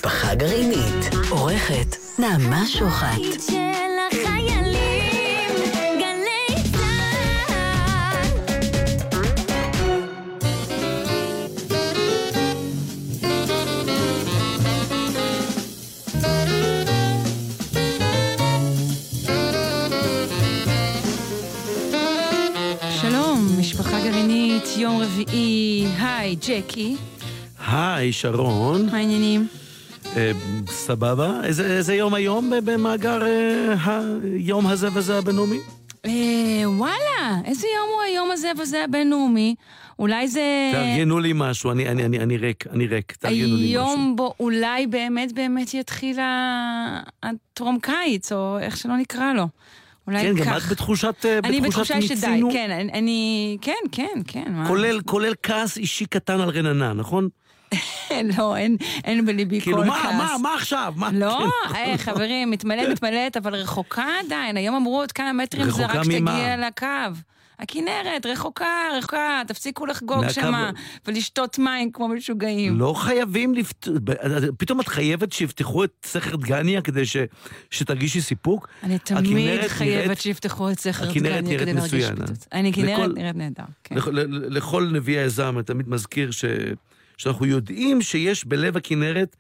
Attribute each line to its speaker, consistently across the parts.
Speaker 1: משפחה גרעינית. עורכת נעמה שוחט.
Speaker 2: משפחה גרעינית, יום רביעי. היי, ג'קי.
Speaker 3: היי, שרון.
Speaker 2: מה העניינים?
Speaker 3: סבבה. איזה יום היום במאגר היום הזה וזה הבינלאומי?
Speaker 2: וואלה, איזה יום הוא היום הזה וזה הבינלאומי? אולי זה...
Speaker 3: תארגנו לי משהו, אני ריק, תארגנו לי משהו.
Speaker 2: היום בו אולי באמת יתחיל הטרום קיץ, או איך שלא נקרא לו.
Speaker 3: כן, גם את בתחושת
Speaker 2: אני בתחושה שדי, כן.
Speaker 3: כולל כעס אישי קטן על רננה, נכון?
Speaker 2: לא, אין בליבי כל כעס.
Speaker 3: מה עכשיו?
Speaker 2: לא, חברים, מתמלאת, אבל רחוקה עדיין. היום אמרו עוד כמה מטרים זה רק שתגיע לקו. הכנרת, רחוקה, תפסיקו לחגוג שמה, ולשתות מים כמו משוגעים.
Speaker 3: לא חייבים פתאום את חייבת שיפתחו את סכר דגניה כדי שתרגישי סיפוק?
Speaker 2: אני תמיד חייבת שיפתחו את סכר דגניה כדי להרגיש פיתות. הכנרת נראית נהדר.
Speaker 3: לכל נביא היזם, אני תמיד מזכיר שאנחנו יודעים שיש בלב הכנרת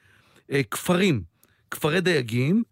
Speaker 3: כפרי דייגים,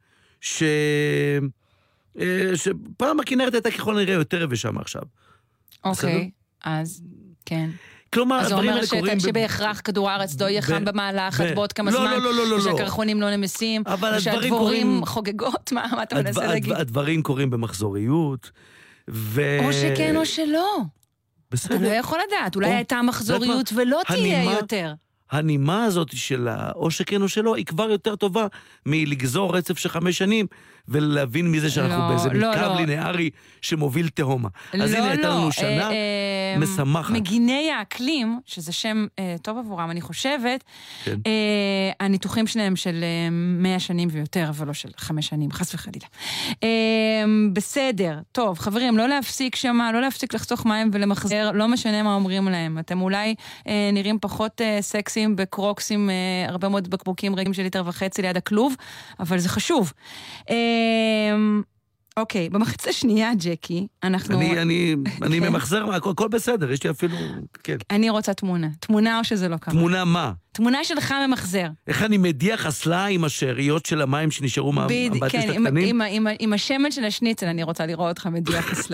Speaker 3: שפעם הכנרת הייתה ככל נראה יותר יבשה מעכשיו.
Speaker 2: אוקיי, אז כן.
Speaker 3: כלומר,
Speaker 2: אז הוא אומר שבהכרח כדור הארץ לא יהיה חם במהלך, אז בעוד כמה זמן, ושהקרחונים לא נמסים, ושהדבורים חוגגות, מה אתה מנסה להגיד?
Speaker 3: הדברים קורים במחזוריות,
Speaker 2: או שכן או שלא.
Speaker 3: בסדר.
Speaker 2: אתה לא יכול לדעת, אולי הייתה מחזוריות ולא תהיה יותר.
Speaker 3: הנימה הזאת של או שכן או שלא, היא כבר יותר טובה מלגזור רצף של 5 שנים, ולהבין מזה שאנחנו באיזה קו לינארי שמוביל תהומה. אז הנה הייתה לנו שנה משמחת.
Speaker 2: מגיני האקלים, שזה שם טוב עבורם, אני חושבת, הניתוחים שלהם של 100 שנים ויותר, אבל לא של 5 שנים, חס וחלילה. בסדר, טוב, חברים, לא להפסיק שמה, לא להפסיק לחסוך מים ולמחזר, לא משנה מה אומרים להם. אתם אולי נראים פחות סקסיים בקרוקסים, הרבה מאוד בקבוקים רגעים של 1.5 ליטר ליד הכלוב, אבל זה חשוב. אוקיי, במחצה שנייה, ג'קי, אנחנו...
Speaker 3: אני ממחזר, הכל בסדר, יש לי אפילו...
Speaker 2: אני רוצה תמונה או שזה לא כמה?
Speaker 3: תמונה מה?
Speaker 2: תמונה שלך ממחזר.
Speaker 3: איך אני מדיח אסלה עם השאריות של המים שנשארו מהבטס הקטנים?
Speaker 2: עם השמן של השניצל, אני רוצה לראות אותך מדיח אסלה.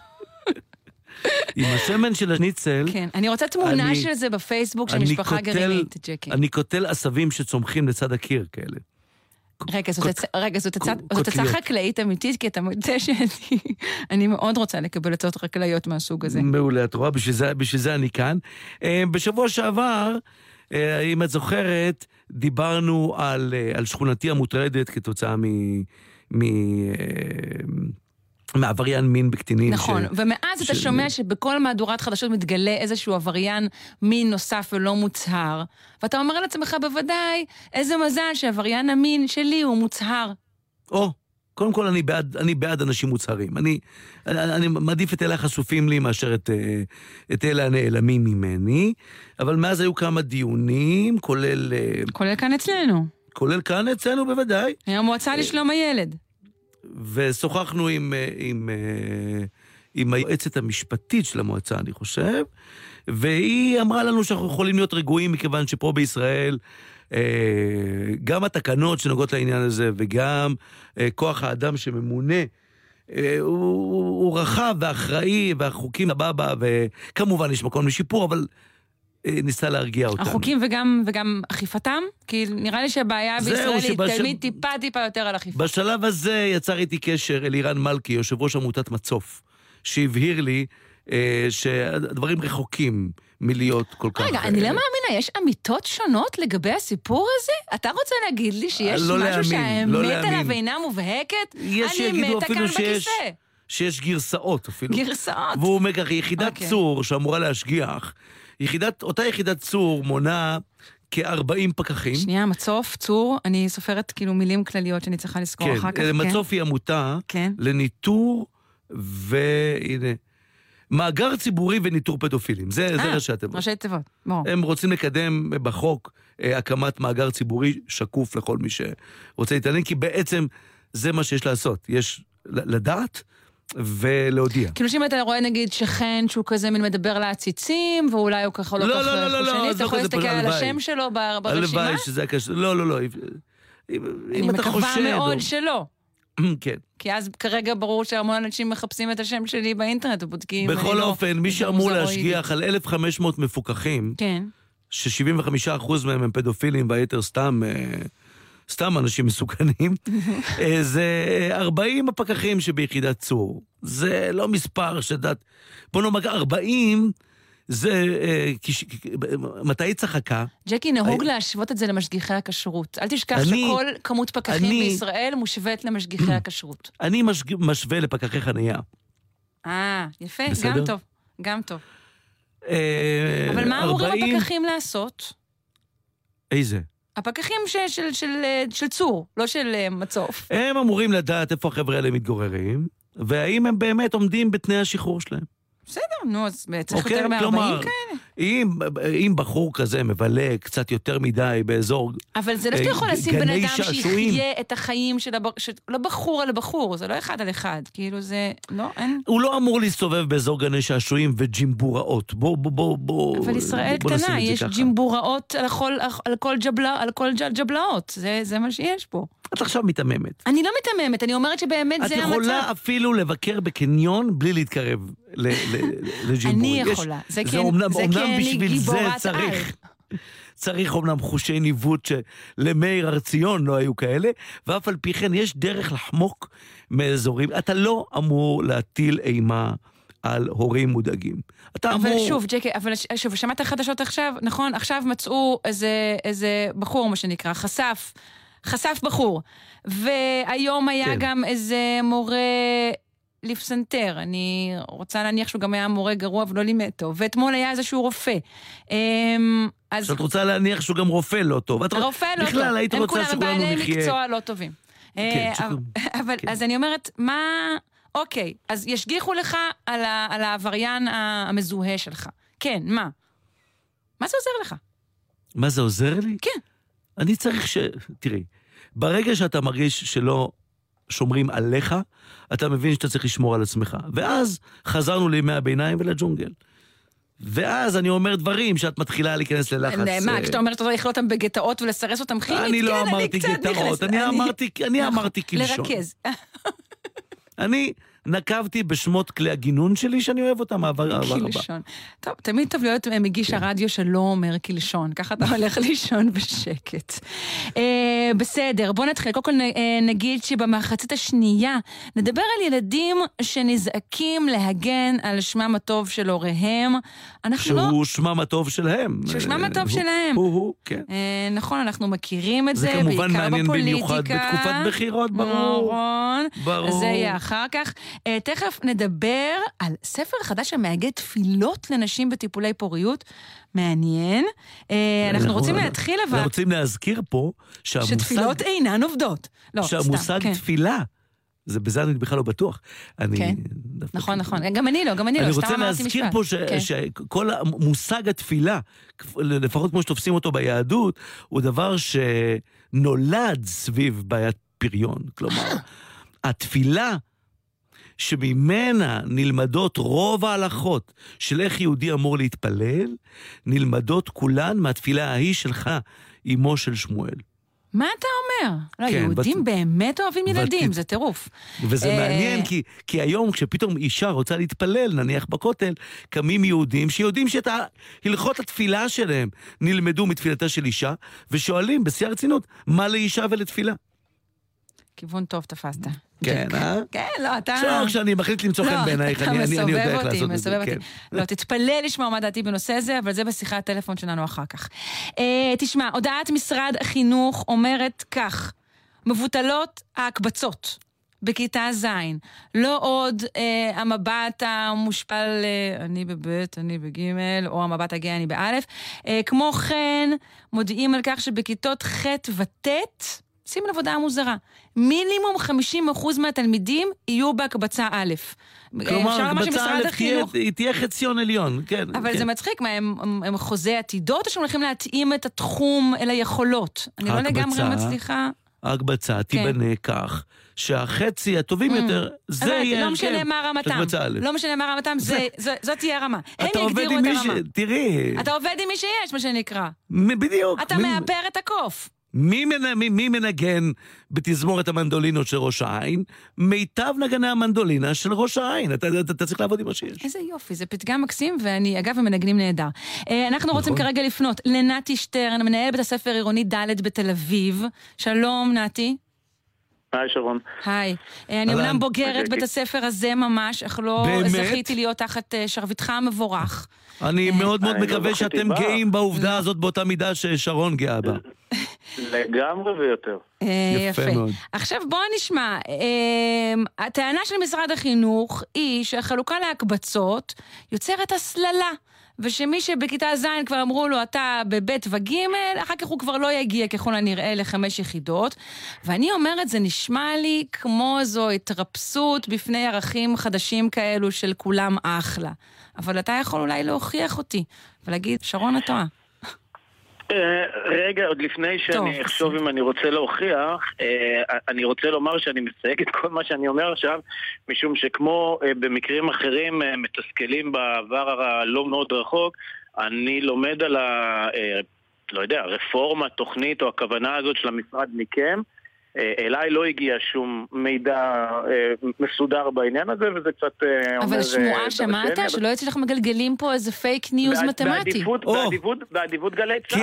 Speaker 3: עם השמן של השניצל...
Speaker 2: כן, אני רוצה תמונה של זה בפייסבוק של משפחה גרעינית, ג'קי.
Speaker 3: אני קוטל עשבים שצומחים לצד הקיר כאלה.
Speaker 2: רגע, זאת הצעה חקלאית אמיתית, כי אתה מודה שאני מאוד רוצה לקבל הצעות חקלאיות מהסוג הזה.
Speaker 3: מעולה, את רואה, בשביל זה אני כאן. בשבוע שעבר, אם את זוכרת, דיברנו על שכונתי המוטרדת כתוצאה מעבריין מין בקטינים.
Speaker 2: נכון, ומאז אתה שומע שבכל מהדורת חדשות מתגלה איזשהו עבריין מין נוסף ולא מוצהר, ואתה אומר לעצמך בוודאי, איזה מזל שעבריין המין שלי הוא מוצהר.
Speaker 3: קודם כל אני בעד אנשים מוצהרים. אני מעדיף את אלה החשופים לי מאשר את אלה הנעלמים ממני, אבל מאז היו כמה דיונים, כולל כאן אצלנו בוודאי.
Speaker 2: המועצה לשלום הילד.
Speaker 3: ושוחחנו עם היועצת המשפטית של המועצה, אני חושב, והיא אמרה לנו שאנחנו יכולים להיות רגועים, מכיוון שפה בישראל, גם התקנות שנוגעות לעניין הזה, וגם כוח האדם שממונה, הוא רחב ואחראי, והחוקים הבא, וכמובן יש מקום לשיפור, אבל ניסה להרגיע אותנו.
Speaker 2: החוקים וגם אכיפתם? כי נראה לי שהבעיה בישראל היא תמיד טיפה יותר על אכיפה.
Speaker 3: בשלב הזה יצר איתי קשר אלירן מלכי, יושב ראש עמותת מצוף, שהבהיר לי שהדברים רחוקים מלהיות כל כך...
Speaker 2: רגע, אני לא מאמינה, יש אמיתות שונות לגבי הסיפור הזה? אתה רוצה להגיד לי שיש משהו שהאמת עליו אינה מובהקת? אני מתה כאן בכיסא.
Speaker 3: שיש גרסאות אפילו.
Speaker 2: גרסאות.
Speaker 3: והוא אומר כך, יחידת צור שאמורה להשגיח, אותה יחידת צור מונה כ-40 פקחים.
Speaker 2: שנייה, מצוף, צור, אני סופרת כאילו מילים כלליות שאני צריכה לזכור אחר כך.
Speaker 3: מצוף היא עמותה לניטור, והנה, מאגר ציבורי וניטור פדופילים, זה ראשי התיבות.
Speaker 2: ראשי תיבות, ברור.
Speaker 3: הם רוצים לקדם בחוק הקמת מאגר ציבורי שקוף לכל מי שרוצה להתעניין, כי בעצם זה מה שיש לעשות, יש לדעת ולהודיע.
Speaker 2: כאילו שאם אתה רואה נגיד שכן שהוא כזה מן מדבר לעציצים, ואולי הוא ככה לא כך חושני, אתה יכול להסתכל על השם שלו ברשימה?
Speaker 3: הלוואי שזה הקשר, לא.
Speaker 2: אני מקווה מאוד שלא.
Speaker 3: כן.
Speaker 2: כי אז כרגע ברור שהמון אנשים מחפשים את השם שלי באינטרנט ובודקים.
Speaker 3: בכל אופן, מי שאמור להשגיח על 1,500 מפוקחים, ש-75% מהם הם פדופילים והיתר סתם אנשים מסוכנים, זה 40 הפקחים שביחידת צור. זה לא מספר שדעת, בוא נאמר 40, זה, מתי היא צחקה?
Speaker 2: ג'קי, נהוג להשוות את זה למשגיחי הכשרות. אל תשכח שכל כמות פקחים בישראל מושווית למשגיחי הכשרות.
Speaker 3: אני משווה לפקחי חנייה.
Speaker 2: יפה, גם טוב. אבל מה אמורים הפקחים לעשות?
Speaker 3: איזה?
Speaker 2: הפקחים של צור, לא של מצוף.
Speaker 3: הם אמורים לדעת איפה החבר'ה האלה מתגוררים, והאם הם באמת עומדים בתנאי השחרור שלהם.
Speaker 2: בסדר, נו, אז צריך יותר מ-40 כאלה.
Speaker 3: אם בחור כזה מבלה קצת יותר מדי באזור גני שעשועים,
Speaker 2: אבל זה לא שאתה יכול לשים בן אדם שיחיה את החיים של לא בחור על בחור, זה לא אחד על אחד, כאילו זה, לא, אין.
Speaker 3: הוא לא אמור להסתובב באזור גני שעשועים וג'ימבוראות, בוא.
Speaker 2: אבל ישראל קטנה, יש ג'ימבוראות על כל ג'בלאות, זה מה שיש פה.
Speaker 3: את עכשיו מתאממת.
Speaker 2: אני לא מתאממת, אני אומרת שבאמת זה המצב.
Speaker 3: את יכולה אפילו לבקר בקניון בלי להתקרב לג'ימבורי.
Speaker 2: אני יכולה. זה כן
Speaker 3: בשביל
Speaker 2: גיבורת
Speaker 3: זה צריך אומנם חושי ניווט שלמאיר הרציון לא היו כאלה, ואף על פי כן יש דרך לחמוק מאזורים. אתה לא אמור להטיל אימה על הורים מודאגים.
Speaker 2: אבל שוב, ג'קי, שוב, שמעת חדשות עכשיו, נכון? עכשיו מצאו איזה בחור, מה שנקרא, חשף בחור. והיום היה גם איזה מורה לפסנתר. אני רוצה להניח שהוא גם היה מורה גרוע ולא לימד טוב. ואתמול היה איזשהו רופא.
Speaker 3: שאת רוצה להניח שהוא גם רופא לא טוב.
Speaker 2: הרופא לא טוב.
Speaker 3: בכלל, היית רוצה שכולנו נחיה.
Speaker 2: הם בעלי מקצוע לא טובים. אבל אז אני אומרת, מה... אוקיי, אז ישגיחו לך על העבריין המזוהה שלך. כן, מה? מה זה עוזר לך?
Speaker 3: מה זה עוזר לי?
Speaker 2: כן.
Speaker 3: אני צריך תראי, ברגע שאתה מרגיש שלא שומרים עליך, אתה מבין שאתה צריך לשמור על עצמך. ואז חזרנו לימי הביניים ולג'ונגל. ואז אני אומר דברים שאת מתחילה להיכנס ללחץ.
Speaker 2: מה, כשאתה אומר שאתה צריך לכלוא אותם בגטאות ולסרס אותם כימית?
Speaker 3: אני לא אמרתי גטאות, אני אמרתי כלשון.
Speaker 2: לרכז.
Speaker 3: אני נקבתי בשמות כלי הגינון שלי, שאני אוהב אותם,
Speaker 2: כלשון. טוב, תמיד טוב להיות מגיש הרדיו שלא אומר כלשון, ככה אתה הולך לישון בשקט. בסדר, בוא נתחיל. קודם כל נגיד שבמחצית השנייה נדבר על ילדים שנזעקים להגן על שמם הטוב של הוריהם.
Speaker 3: שהוא שמם הטוב שלהם.
Speaker 2: שהוא שמם הטוב שלהם.
Speaker 3: הוא, כן.
Speaker 2: נכון, אנחנו מכירים את זה,
Speaker 3: בעיקר בפוליטיקה. זה כמובן מעניין במיוחד בתקופת בחירות, ברור.
Speaker 2: אז זה יהיה אחר כך. תכף נדבר על ספר חדש המאגד תפילות לנשים בטיפולי פוריות. מעניין. אנחנו רוצים להתחיל אבל...
Speaker 3: אנחנו רוצים להזכיר פה
Speaker 2: שתפילות אינן עובדות.
Speaker 3: שהמושג תפילה, זה בזה אני בכלל לא בטוח.
Speaker 2: נכון. גם אני לא.
Speaker 3: אני רוצה להזכיר פה שכל המושג התפילה, לפחות כמו שתופסים אותו ביהדות, הוא דבר שנולד סביב בעיית פריון. כלומר, התפילה שממנה נלמדות רוב ההלכות של איך יהודי אמור להתפלל, נלמדות כולן מהתפילה ההיא שלך, אמו של שמואל.
Speaker 2: מה אתה אומר? לא, יהודים באמת אוהבים ילדים, זה טירוף.
Speaker 3: וזה מעניין, כי היום כשפתאום אישה רוצה להתפלל, נניח בכותל, קמים יהודים שיודעים שאת הלכות התפילה שלהם נלמדו מתפילתה של אישה, ושואלים בשיא הרצינות, מה לאישה ולתפילה?
Speaker 2: כיוון טוב תפסת.
Speaker 3: כן,
Speaker 2: כן, לא, אתה...
Speaker 3: כשאני מחליט למצוא חן בעינייך, אני יודע איך לעשות את זה.
Speaker 2: לא, תתפלא לשמוע מה דעתי בנושא הזה, אבל זה בשיחת הטלפון שלנו אחר כך. תשמע, הודעת משרד החינוך אומרת כך, מבוטלות ההקבצות בכיתה ז', לא עוד המבט המושפל, אני בבית, אני בג' או המבט הגאה, אני באלף. כמו כן, מודיעים על כך שבכיתות ח' וט', שים לעבודה המוזרה. מינימום 50% מהתלמידים יהיו בהקבצה א'.
Speaker 3: כלומר, הקבצה א' תהיה חציון עליון, כן.
Speaker 2: אבל זה מצחיק, מה, הם חוזה עתידות, או שהם הולכים להתאים את התחום אל היכולות? אני לא לגמרי מצליחה.
Speaker 3: ההקבצה תיבנה כך, שהחצי הטובים יותר, זה יהיה...
Speaker 2: לא משנה מה רמתם. לא משנה מה רמתם, זאת תהיה הרמה. הם יגדירו את הרמה.
Speaker 3: תראי.
Speaker 2: אתה עובד עם מי שיש, מה שנקרא.
Speaker 3: בדיוק.
Speaker 2: אתה מאפר את הקוף.
Speaker 3: מי מנגן בתזמורת המנדולינות של ראש העין? מיטב נגני המנדולינה של ראש העין. אתה צריך לעבוד עם מה שיש.
Speaker 2: איזה יופי, זה פתגם מקסים, ואני, אגב, הם מנגנים נהדר. אנחנו רוצים כרגע לפנות לנתי שטרן, מנהל בית הספר עירוני ד' בתל אביב. שלום, נתי.
Speaker 4: היי, שרון.
Speaker 2: היי. אני אומנם בוגרת בית הספר הזה ממש, אך לא זכיתי להיות תחת שרביטך המבורך.
Speaker 3: אני מאוד מאוד מקווה שאתם גאים בעובדה הזאת באותה מידה ששרון גאה בה.
Speaker 4: לגמרי ויותר.
Speaker 2: יפה מאוד. עכשיו בואו נשמע, הטענה של משרד החינוך היא שהחלוקה להקבצות יוצרת הסללה, ושמי שבכיתה ז' כבר אמרו לו אתה בבית וג', אחר כך הוא כבר לא יגיע ככל הנראה ל5 יחידות, ואני אומרת זה נשמע לי כמו זו התרפסות בפני ערכים חדשים כאלו של כולם אחלה, אבל אתה יכול אולי להוכיח אותי ולהגיד שרון אתה טועה.
Speaker 4: רגע, עוד לפני שאני אחשוב אם אני רוצה להוכיח, אני רוצה לומר שאני מסייג את כל מה שאני אומר עכשיו, משום שכמו במקרים אחרים מתסכלים בעבר הלא מאוד רחוק, אני לומד על לא יודע, רפורמה, תוכנית או הכוונה הזאת של המשרד מכם, אליי לא הגיע שום מידע מסודר בעניין הזה, וזה קצת
Speaker 2: אבל שמועה שמעת? שלא יצא לך מגלגלים פה איזה פייק ניוז מתמטי.
Speaker 4: בעדיפות גלי צהל.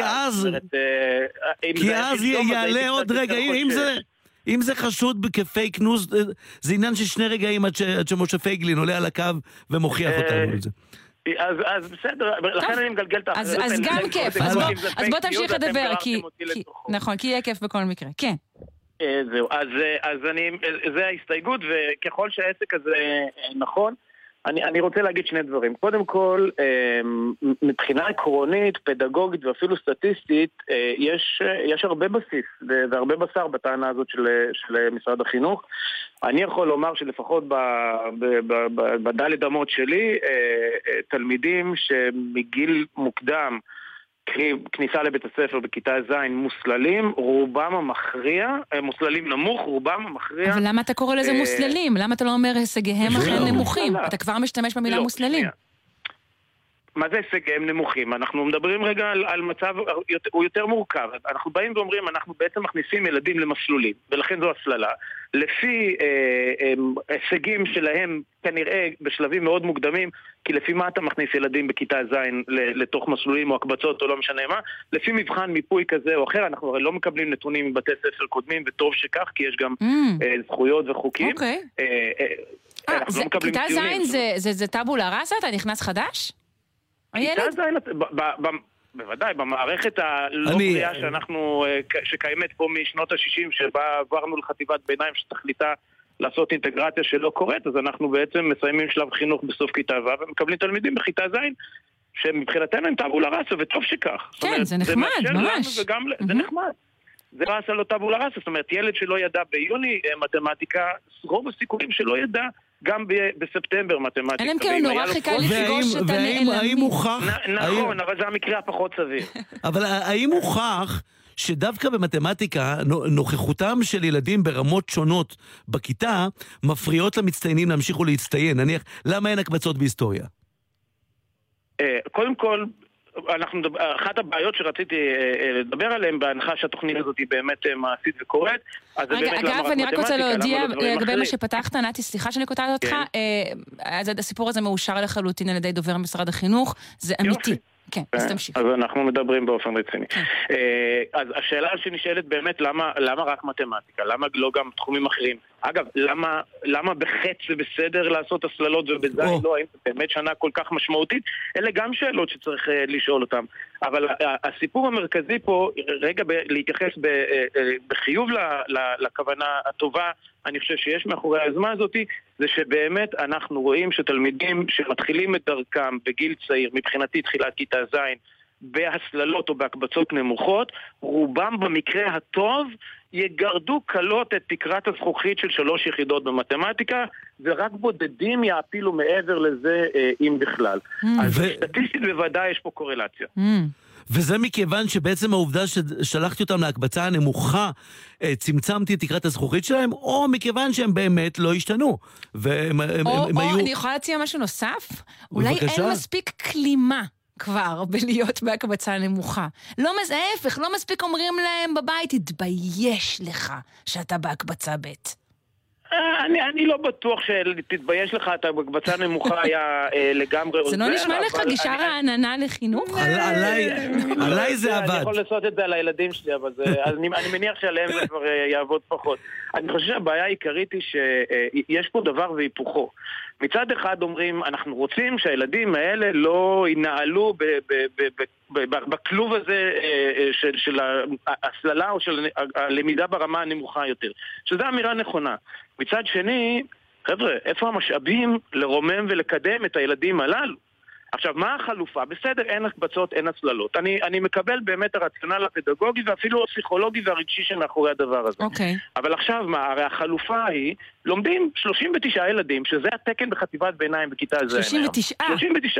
Speaker 3: כי אז יעלה עוד רגע, אם זה חשוד כפייק ניוז, זה עניין של 2 רגעים עד שמשה פייגלין עולה על הקו ומוכיח אותנו את זה.
Speaker 4: אז בסדר, לכן אני מגלגל את האחרת.
Speaker 2: אז גם כיף, אז בוא תמשיך לדבר, נכון, כי יהיה כיף בכל מקרה, כן.
Speaker 4: זהו, אז זה ההסתייגות, וככל שהעסק הזה נכון, אני רוצה להגיד 2 דברים. קודם כל, מבחינה עקרונית, פדגוגית ואפילו סטטיסטית, יש הרבה בסיס והרבה בשר בטענה הזאת של משרד החינוך. אני יכול לומר שלפחות בדלת אמות שלי, תלמידים שמגיל מוקדם, כניסה לבית הספר בכיתה ז' מוסללים, רובם המכריע, מוסללים נמוך, רובם המכריע.
Speaker 2: אבל למה אתה קורא לזה מוסללים? למה אתה לא אומר הישגיהם אכן נמוכים? אתה כבר משתמש במילה מוסללים.
Speaker 4: מה זה הישגיהם נמוכים? אנחנו מדברים רגע על מצב, הוא יותר מורכב. אנחנו באים ואומרים, אנחנו בעצם מכניסים ילדים למסלולים, ולכן זו הסללה. לפי הישגים שלהם, כנראה בשלבים מאוד מוקדמים, כי לפי מה אתה מכניס ילדים בכיתה ז' לתוך מסלולים או הקבצות או לא משנה מה, לפי מבחן מיפוי כזה או אחר, אנחנו הרי לא מקבלים נתונים מבתי ספר קודמים, וטוב שכך, כי יש גם זכויות וחוקים.
Speaker 2: אוקיי. כיתה ז' זה טאבולה ראסה? אתה נכנס חדש?
Speaker 4: כיתה ז', בוודאי, במערכת הלא בריאה שקיימת פה משנות ה-60, שבה עברנו לחטיבת ביניים שתכליתה לעשות אינטגרציה שלא קורית, אז אנחנו בעצם מסיימים שלב חינוך בסוף כיתה ו' ומקבלים תלמידים בכיתה ז' שמבחינתנו הם טאבולה ראסה, וטוב שכך.
Speaker 2: כן, זה נחמד, ממש.
Speaker 4: זה נחמד. זה ראסה לא טאבולה ראסה, זאת אומרת, ילד שלא ידע ביוני מתמטיקה, רוב הסיכויים שלא ידע גם בספטמבר מתמטיקה.
Speaker 2: אלם כאילו נורא חיכה לפגוש את הנעלמים.
Speaker 4: נכון, אבל זה המקרה הפחות סביר.
Speaker 3: אבל האם הוכח שדווקא במתמטיקה נוכחותם של ילדים ברמות שונות בכיתה מפריעות למצטיינים להמשיך ולהצטיין? נניח, למה אין הקבצות בהיסטוריה?
Speaker 4: קודם כל, אחת הבעיות שרציתי לדבר עליהן, בהנחה שהתוכנית הזאת היא באמת מעשית וקורית, אז זה באמת למה רק מתמטיקה. אגב, אני רק רוצה להודיע לגבי מה שפתחת, נתי, סליחה שאני קוטעת אותך, הסיפור הזה מאושר לחלוטין על ידי דובר משרד החינוך, זה אמיתי. כן, אז תמשיך. אז אנחנו מדברים באופן רציני. אז השאלה שנשאלת באמת, למה רק מתמטיקה? למה לא גם תחומים אחרים? אגב, למה בחץ זה בסדר לעשות הסללות ובזין לא? האם זה באמת שנה כל כך משמעותית? אלה גם שאלות שצריך לשאול אותן. אבל הסיפור המרכזי פה, רגע להתייחס בחיוב לכוונה הטובה, אני חושב שיש מאחורי היוזמה הזאת, זה שבאמת אנחנו רואים שתלמידים שמתחילים את דרכם בגיל צעיר, מבחינתי תחילת כיתה ז', בהסללות או בהקבצות נמוכות, רובם במקרה הטוב יגרדו קלות את תקרת הזכוכית של 3 יחידות במתמטיקה, ורק בודדים יעפילו מעבר לזה אם בכלל. אז סטטיסטית בוודאי יש פה קורלציה.
Speaker 3: וזה מכיוון שבעצם העובדה ששלחתי אותם להקבצה הנמוכה, צמצמתי את תקרת הזכוכית שלהם, או מכיוון שהם באמת לא השתנו.
Speaker 2: או אני יכולה להציע משהו נוסף? אולי אין מספיק כלימה כבר בלהיות בהקבצה נמוכה. ההפך, לא מספיק אומרים להם בבית, תתבייש לך שאתה בהקבצה ב'.
Speaker 4: אני לא בטוח שתתבייש לך, אתה בקבצה נמוכה היה לגמרי עוזר.
Speaker 2: זה לא נשמע לך גישה רעננה לחינוך?
Speaker 3: עליי זה עבד.
Speaker 4: אני יכול לעשות את זה על הילדים שלי, אבל אני מניח שעליהם זה כבר יעבוד פחות. אני חושב שהבעיה העיקרית היא שיש פה דבר והיפוכו. מצד אחד אומרים, אנחנו רוצים שהילדים האלה לא ינעלו בכלוב הזה של ההסללה או של הלמידה ברמה הנמוכה יותר. שזו אמירה נכונה. מצד שני, חבר'ה, איפה המשאבים לרומם ולקדם את הילדים הללו? עכשיו, מה החלופה? בסדר, אין הקבצות, אין הסללות. אני מקבל באמת הרציונל הפדגוגי ואפילו הפסיכולוגי והרגשי שמאחורי הדבר הזה.
Speaker 2: אוקיי.
Speaker 4: אבל עכשיו מה? הרי החלופה היא, לומדים 39 ילדים, שזה התקן בחטיבת ביניים בכיתה ז'.
Speaker 2: 39?
Speaker 4: 39.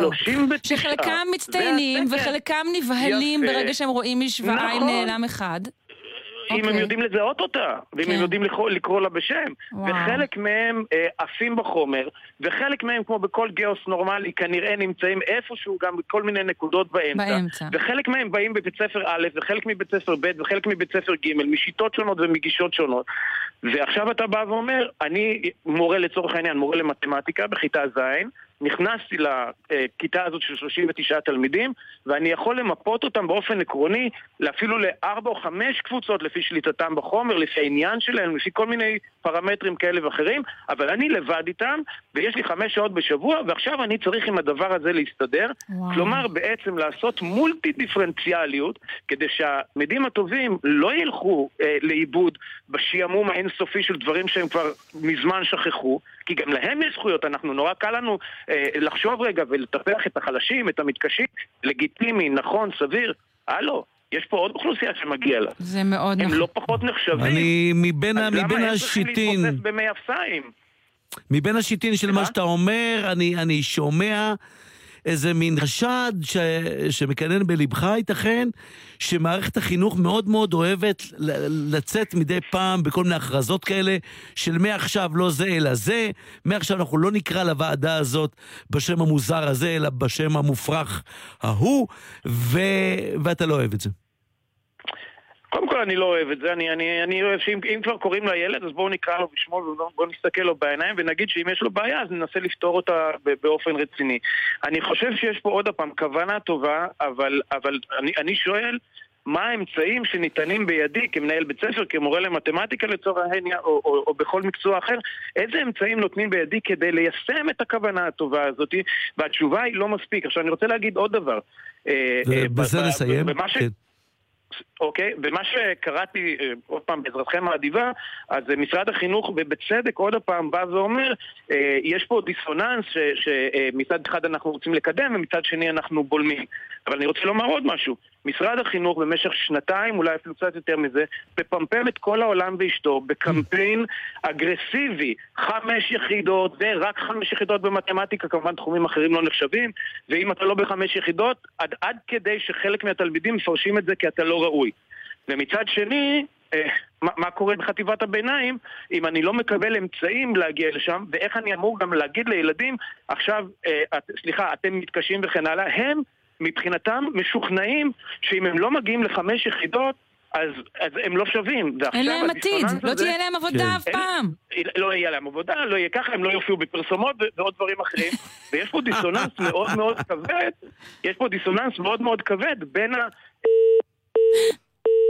Speaker 2: שחלקם מצטיינים וחלקם נבהלים ברגע שהם רואים משוואה עם נעלם אחד.
Speaker 4: אם הם יודעים לזהות אותה, ואם הם יודעים לקרוא לה בשם. וחלק מהם עפים בחומר, וחלק מהם, כמו בכל גיאוס נורמלי, כנראה נמצאים איפשהו גם בכל מיני נקודות באמצע. וחלק מהם באים בבית ספר א', וחלק מבית ספר ב', וחלק מבית ספר ג', משיטות שונות ומגישות שונות. ועכשיו אתה בא ואומר, אני מורה לצורך העניין, מורה למתמטיקה בכיתה ז', נכנסתי לכיתה הזאת של 39 תלמידים, ואני יכול למפות אותם באופן עקרוני, אפילו ל4 או 5 קבוצות לפי שליטתם בחומר, לפי העניין שלהם, לפי כל מיני פרמטרים כאלה ואחרים, אבל אני לבד איתם, ויש לי 5 שעות בשבוע, ועכשיו אני צריך עם הדבר הזה להסתדר. כלומר, בעצם לעשות מולטי דיפרנציאליות, כדי שהמדים הטובים לא ילכו לאיבוד בשעמום האינסופי של דברים שהם כבר מזמן שכחו, כי גם להם יש זכויות. אנחנו נורא קל לנו לחשוב רגע ולטפח את החלשים, את המתקשים, לגיטימי, נכון, סביר. הלו, יש פה עוד אוכלוסייה שמגיע לה.
Speaker 2: זה מאוד נכון.
Speaker 4: הם לא פחות נחשבים.
Speaker 3: אני מבין השיטין.
Speaker 4: אז למה הם צריכים להתפוצץ במי אפסיים?
Speaker 3: מבין השיטין של מה שאתה אומר, אני שומע איזה מין חשד שמקנן בלבך, ייתכן שמערכת החינוך מאוד מאוד אוהבת לצאת מדי פעם בכל מיני הכרזות כאלה של מעכשיו לא זה אלא זה, מעכשיו אנחנו לא נקרא לוועדה הזאת בשם המוזר הזה אלא בשם המופרך ההוא, ואתה לא אוהב את זה.
Speaker 4: קודם כל אני לא אוהב את זה, אני אוהב שאם כבר קוראים לילד אז בואו נקרא לו בשמו ובואו נסתכל לו בעיניים ונגיד שאם יש לו בעיה אז ננסה לפתור אותה באופן רציני. אני חושב שיש פה עוד הפעם כוונה טובה, אבל אני שואל מה האמצעים שניתנים בידי כמנהל בית ספר, כמורה למתמטיקה לצורך העניין או בכל מקצוע אחר, איזה אמצעים נותנים בידי כדי ליישם את הכוונה הטובה הזאת, והתשובה היא לא מספיק. עכשיו אני רוצה להגיד עוד דבר.
Speaker 3: ובזה נסיים? כן.
Speaker 4: אוקיי, ומה שקראתי עוד פעם בעזרתכם האדיבה, אז משרד החינוך ובצדק עוד פעם בא ואומר, יש פה דיסוננס שמצד אחד אנחנו רוצים לקדם ומצד שני אנחנו בולמים. אבל אני רוצה לומר עוד משהו. משרד החינוך במשך 2, אולי אפילו קצת יותר מזה, מפמפם את כל העולם ואשתו בקמפיין אגרסיבי, 5 יחידות, ורק 5 יחידות במתמטיקה, כמובן תחומים אחרים לא נחשבים, ואם אתה לא ב5 יחידות, עד כדי שחלק מהתלמידים מפרשים את זה כי אתה לא ראוי. ומצד שני, מה קורה בחטיבת הביניים אם אני לא מקבל אמצעים להגיע לשם, ואיך אני אמור גם להגיד לילדים, עכשיו, סליחה, אתם מתקשים וכן הלאה, הם מבחינתם משוכנעים שאם הם לא מגיעים ל5 יחידות, אז הם לא שווים.
Speaker 2: אין להם עתיד, לא תהיה להם עבודה אף פעם.
Speaker 4: לא יהיה להם עבודה, לא יהיה ככה, הם לא יופיעו בפרסומות ועוד דברים אחרים. ויש פה דיסוננס מאוד מאוד כבד, יש פה דיסוננס מאוד מאוד כבד בין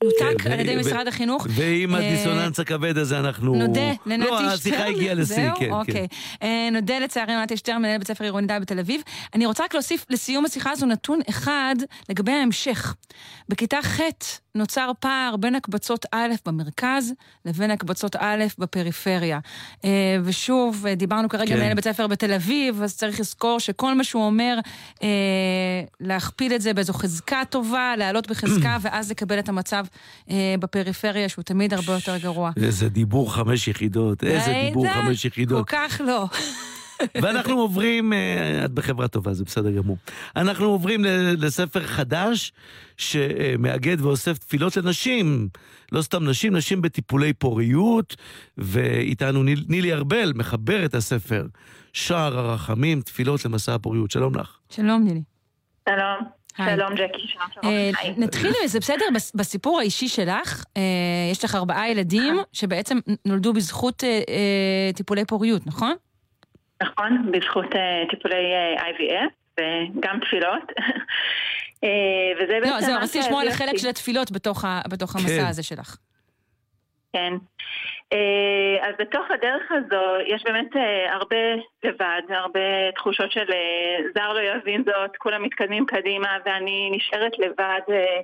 Speaker 2: נותק על ידי משרד החינוך.
Speaker 3: ועם הדיסוננס הכבד הזה אנחנו...
Speaker 2: נודה לנתי שטרן.
Speaker 3: לא, השיחה הגיעה לשיא, כן.
Speaker 2: אוקיי. נודה לצערי לנתי שטרן, מנהל בית ספר עירוני ד' בתל אביב. אני רוצה רק להוסיף לסיום השיחה הזו נתון אחד לגבי ההמשך. בכיתה ח' נוצר פער בין הקבצות א' במרכז לבין הקבצות א' בפריפריה. ושוב, דיברנו כרגע מנהל בית ספר בתל אביב, אז צריך לזכור שכל מה שהוא אומר, להכפיל את זה באיזו חזקה טובה, לעלות בחזקה, ואז לקבל את המצב בפריפריה, שהוא תמיד הרבה יותר גרוע.
Speaker 3: איזה דיבור 5 יחידות, איזה דיבור 5 יחידות.
Speaker 2: כל כך לא.
Speaker 3: ואנחנו עוברים, את בחברה טובה, זה בסדר גמור. אנחנו עוברים לספר חדש, שמאגד ואוסף תפילות לנשים, לא סתם נשים, נשים בטיפולי פוריות, ואיתנו נילי ארבל, מחבר את הספר, שער הרחמים, תפילות למסע הפוריות. שלום לך.
Speaker 2: שלום נילי.
Speaker 5: שלום. שלום ג'קי.
Speaker 2: נתחיל עם זה בסדר, בסיפור האישי שלך, יש לך 4 ילדים שבעצם נולדו בזכות טיפולי פוריות, נכון?
Speaker 5: נכון, בזכות טיפולי IVF וגם תפילות.
Speaker 2: לא, זהו, רציתי לשמוע על החלק של התפילות בתוך המסע הזה שלך.
Speaker 5: כן. אז בתוך הדרך הזו יש באמת הרבה לבד, הרבה תחושות של זר לא יבין זאת, כולם מתקדמים קדימה ואני נשארת לבד.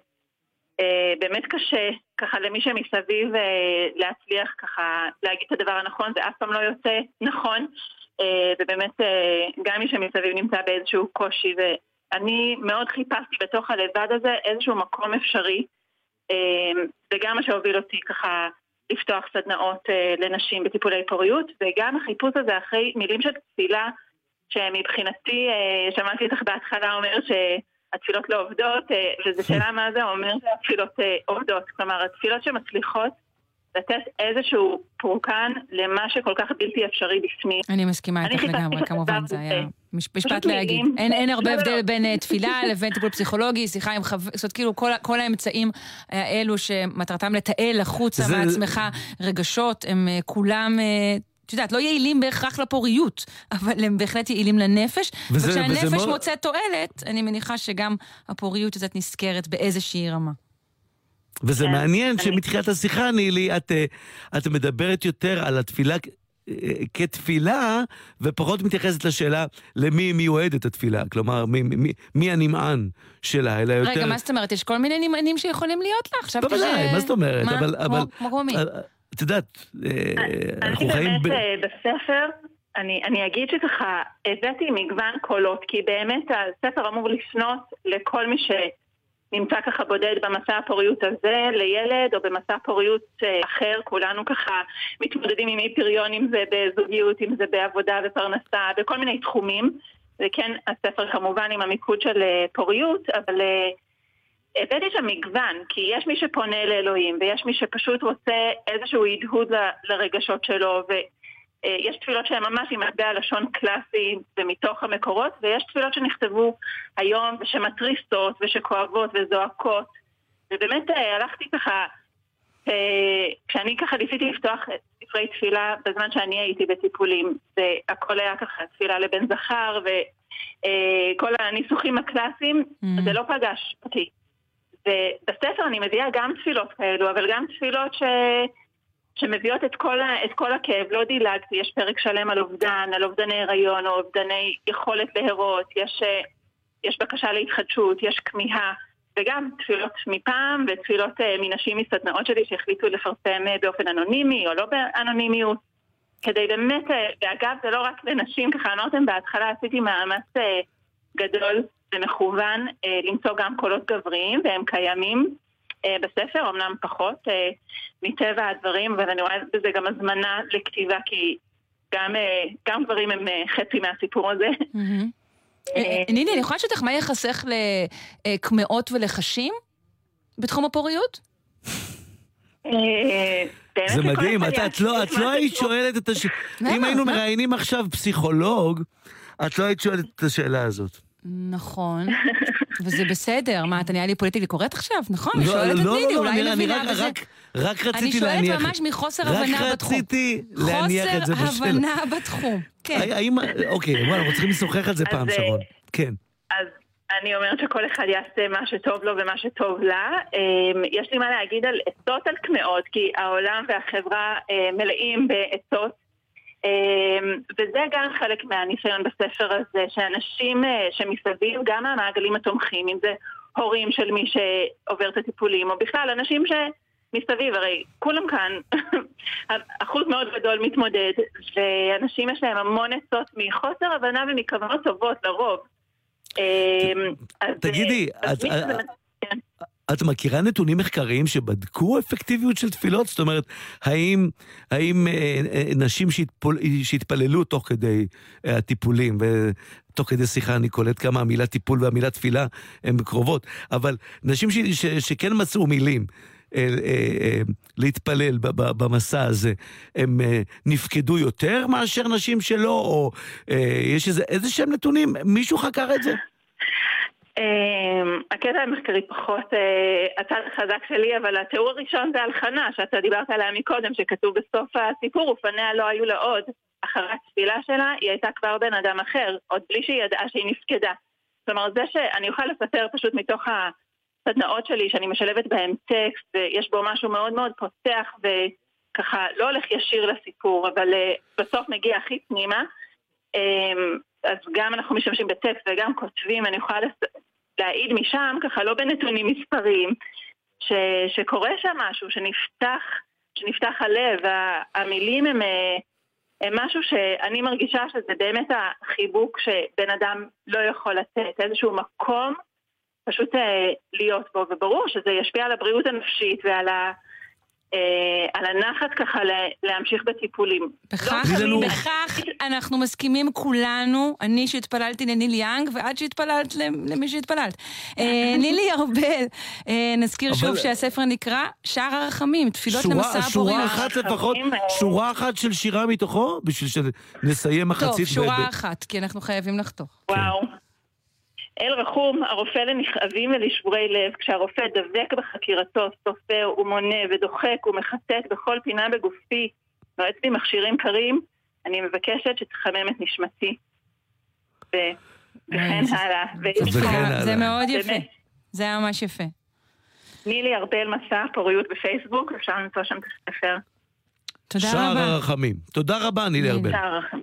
Speaker 5: באמת קשה ככה למי שמסביב להצליח ככה להגיד את הדבר הנכון, זה אף פעם לא יוצא נכון, ובאמת גם מי שמסביב נמצא באיזשהו קושי, ואני מאוד חיפשתי בתוך הלבד הזה איזשהו מקום אפשרי, וגם מה שהוביל אותי ככה לפתוח סדנאות לנשים בטיפולי פוריות, וגם החיפוש הזה אחרי מילים של תפילה, שמבחינתי, שמעתי אותך בהתחלה אומר שהתפילות לא עובדות, וזו שאלה מה זה אומר שהתפילות עובדות, כלומר התפילות שמצליחות לתת איזשהו פורקן למה שכל כך בלתי אפשרי בפנים.
Speaker 2: אני מסכימה איתך לגמרי, כמובן, זה היה משפט להגיד. אין הרבה הבדל בין תפילה לבין טיפול פסיכולוגי, שיחה עם זאת כאילו כל האמצעים האלו שמטרתם לתעל החוצה מעצמך רגשות, הם כולם, את יודעת, לא יעילים בהכרח לפוריות, אבל הם בהחלט יעילים לנפש, וכשהנפש מוצא תועלת, אני מניחה שגם הפוריות הזאת נזכרת באיזושהי רמה.
Speaker 3: וזה מעניין שמתחילת השיחה, נילי, את מדברת יותר על התפילה כתפילה, ופחות מתייחסת לשאלה למי מיועדת התפילה, כלומר, מי הנמען שלה, אלא יותר...
Speaker 2: רגע, מה זאת אומרת? יש כל מיני נמענים שיכולים להיות לך?
Speaker 3: בוודאי, מה זאת אומרת? אבל...
Speaker 2: כמו מי?
Speaker 3: את יודעת, אנחנו חיים...
Speaker 5: אני באמת בספר, אני אגיד שככה, הבאתי מגוון קולות, כי באמת הספר אמור לפנות לכל מי ש... נמצא ככה בודד במסע הפוריות הזה, לילד או במסע פוריות אחר, כולנו ככה מתמודדים עם אי פריון, אם זה בזוגיות, אם זה בעבודה ופרנסה, בכל מיני תחומים, וכן הספר כמובן עם המיקוד של פוריות, אבל הבאתי שם מגוון, כי יש מי שפונה לאלוהים, ויש מי שפשוט רוצה איזשהו הדהוד לרגשות שלו, יש תפילות שהן ממש עם מטבע לשון קלאסי ומתוך המקורות, ויש תפילות שנכתבו היום ושמטריסטות ושכואבות וזועקות, ובאמת הלכתי ככה, כשאני ככה ניסיתי לפתוח ספרי תפילה בזמן שאני הייתי בטיפולים, והכל היה ככה תפילה לבן זכר וכל הניסוחים הקלאסיים, זה לא פגש אותי. ובספר אני מביאה גם תפילות כאלו, אבל גם תפילות שמביאות את כל הכאב. לא דילגתי, יש פרק שלם על אובדן, על אובדני הריון או אובדני יכולת להרות, יש בקשה להתחדשות, יש כמיהה, וגם תפילות מפעם ותפילות מנשים מסדנאות שלי שהחליטו לפרסם באופן אנונימי או לא באנונימיות, כדי באמת, ואגב זה לא רק לנשים, ככה אמרתם בהתחלה, עשיתי מאמץ גדול ומכוון למצוא גם קולות גבריים, והם קיימים בספר, אמנם פחות מטבע הדברים, אבל אני רואה בזה גם הזמנה לכתיבה, כי גם גברים הם חצי מהסיפור הזה.
Speaker 2: ניני, אני יכולה שתך מה יחסך לכמאות ולחשים בתחום הפוריות?
Speaker 3: זה מדהים, את לא היית שואלת את השאלה, אם היינו מראיינים עכשיו פסיכולוג, את לא היית שואלת את השאלה הזאת.
Speaker 2: נכון, וזה בסדר. מה, אתה נהיה לי פוליטיקלי קוראת עכשיו? נכון, אני שואלת את ניני, אולי מבינה בזה.
Speaker 3: רק רציתי להניח.
Speaker 2: אני שואלת ממש מחוסר הבנה בתחום.
Speaker 3: רק רציתי להניח את זה בשאלה.
Speaker 2: חוסר הבנה בתחום, כן.
Speaker 3: אוקיי, אנחנו צריכים לשוחח על זה פעם, שרון. כן.
Speaker 5: אז אני אומרת שכל אחד יעשה מה שטוב לו ומה שטוב לה. יש לי מה להגיד על עצות על קמאות, כי העולם והחברה מלאים בעצות, וזה גם חלק מהניסיון בספר הזה, שאנשים שמסביב, גם המעגלים התומכים, אם זה הורים של מי שעובר את הטיפולים, או בכלל אנשים שמסביב, הרי כולם כאן, אחוז מאוד גדול מתמודד, ואנשים יש להם המון עצות מחוסר הבנה ומכוונות טובות לרוב.
Speaker 3: תגידי, את מכירה נתונים מחקריים שבדקו אפקטיביות של תפילות? זאת אומרת, האם נשים שהתפללו תוך כדי הטיפולים, ותוך כדי שיחה אני קולט כמה המילה טיפול והמילה תפילה הן קרובות, אבל נשים שכן מצאו מילים להתפלל במסע הזה, הם נפקדו יותר מאשר נשים שלא, או יש איזה שהם נתונים? מישהו חקר את זה?
Speaker 5: הקטע המחקרי פחות הצד החזק שלי, אבל התיאור הראשון זה הלחנה שאתה דיברת עליה מקודם, שכתוב בסוף הסיפור, ופניה לא היו לה עוד. אחרי התפילה שלה היא הייתה כבר בן אדם אחר, עוד בלי שהיא ידעה שהיא נפקדה. זאת אומרת, זה שאני אוכל לספר פשוט מתוך הסדנאות שלי, שאני משלבת בהם טקסט, ויש בו משהו מאוד מאוד פותח, וככה לא הולך ישיר לסיפור, אבל בסוף מגיע הכי פנימה. אז גם אנחנו משתמשים בטקסט וגם כותבים, אני יכולה להעיד משם, ככה לא בנתונים מספריים, שקורה שם משהו, שנפתח הלב, המילים הם משהו שאני מרגישה שזה באמת החיבוק שבן אדם לא יכול לתת, איזשהו מקום פשוט להיות בו, וברור שזה ישפיע על הבריאות הנפשית ועל על הנחת ככה להמשיך בטיפולים.
Speaker 2: בכך אנחנו מסכימים כולנו, אני שהתפללתי לניל יאנג, ועד שהתפללת למי שהתפללת. נילי ארבל, נזכיר שוב שהספר נקרא שער הרחמים, תפילות למסע הפוריות.
Speaker 3: שורה אחת לפחות, שורה אחת של שירה מתוכו, בשביל שנסיים מחצית.
Speaker 2: טוב, שורה אחת, כי אנחנו חייבים לחתוך.
Speaker 5: וואו. אל רחום, הרופא לנכאבים ולשבורי לב, כשהרופא דבק בחקירתו, סופר ומונה ודוחק ומחטט בכל פינה בגופי, נועץ בי מכשירים קרים, אני מבקשת שתחמם את נשמתי. וכן הלאה.
Speaker 2: זה מאוד יפה. זה היה ממש יפה.
Speaker 5: נילי ארבל מסע פוריות בפייסבוק, אפשר למצוא שם את הספר.
Speaker 2: תודה רבה.
Speaker 3: שער הרחמים. תודה רבה, נילי ארבל.
Speaker 5: שער הרחמים.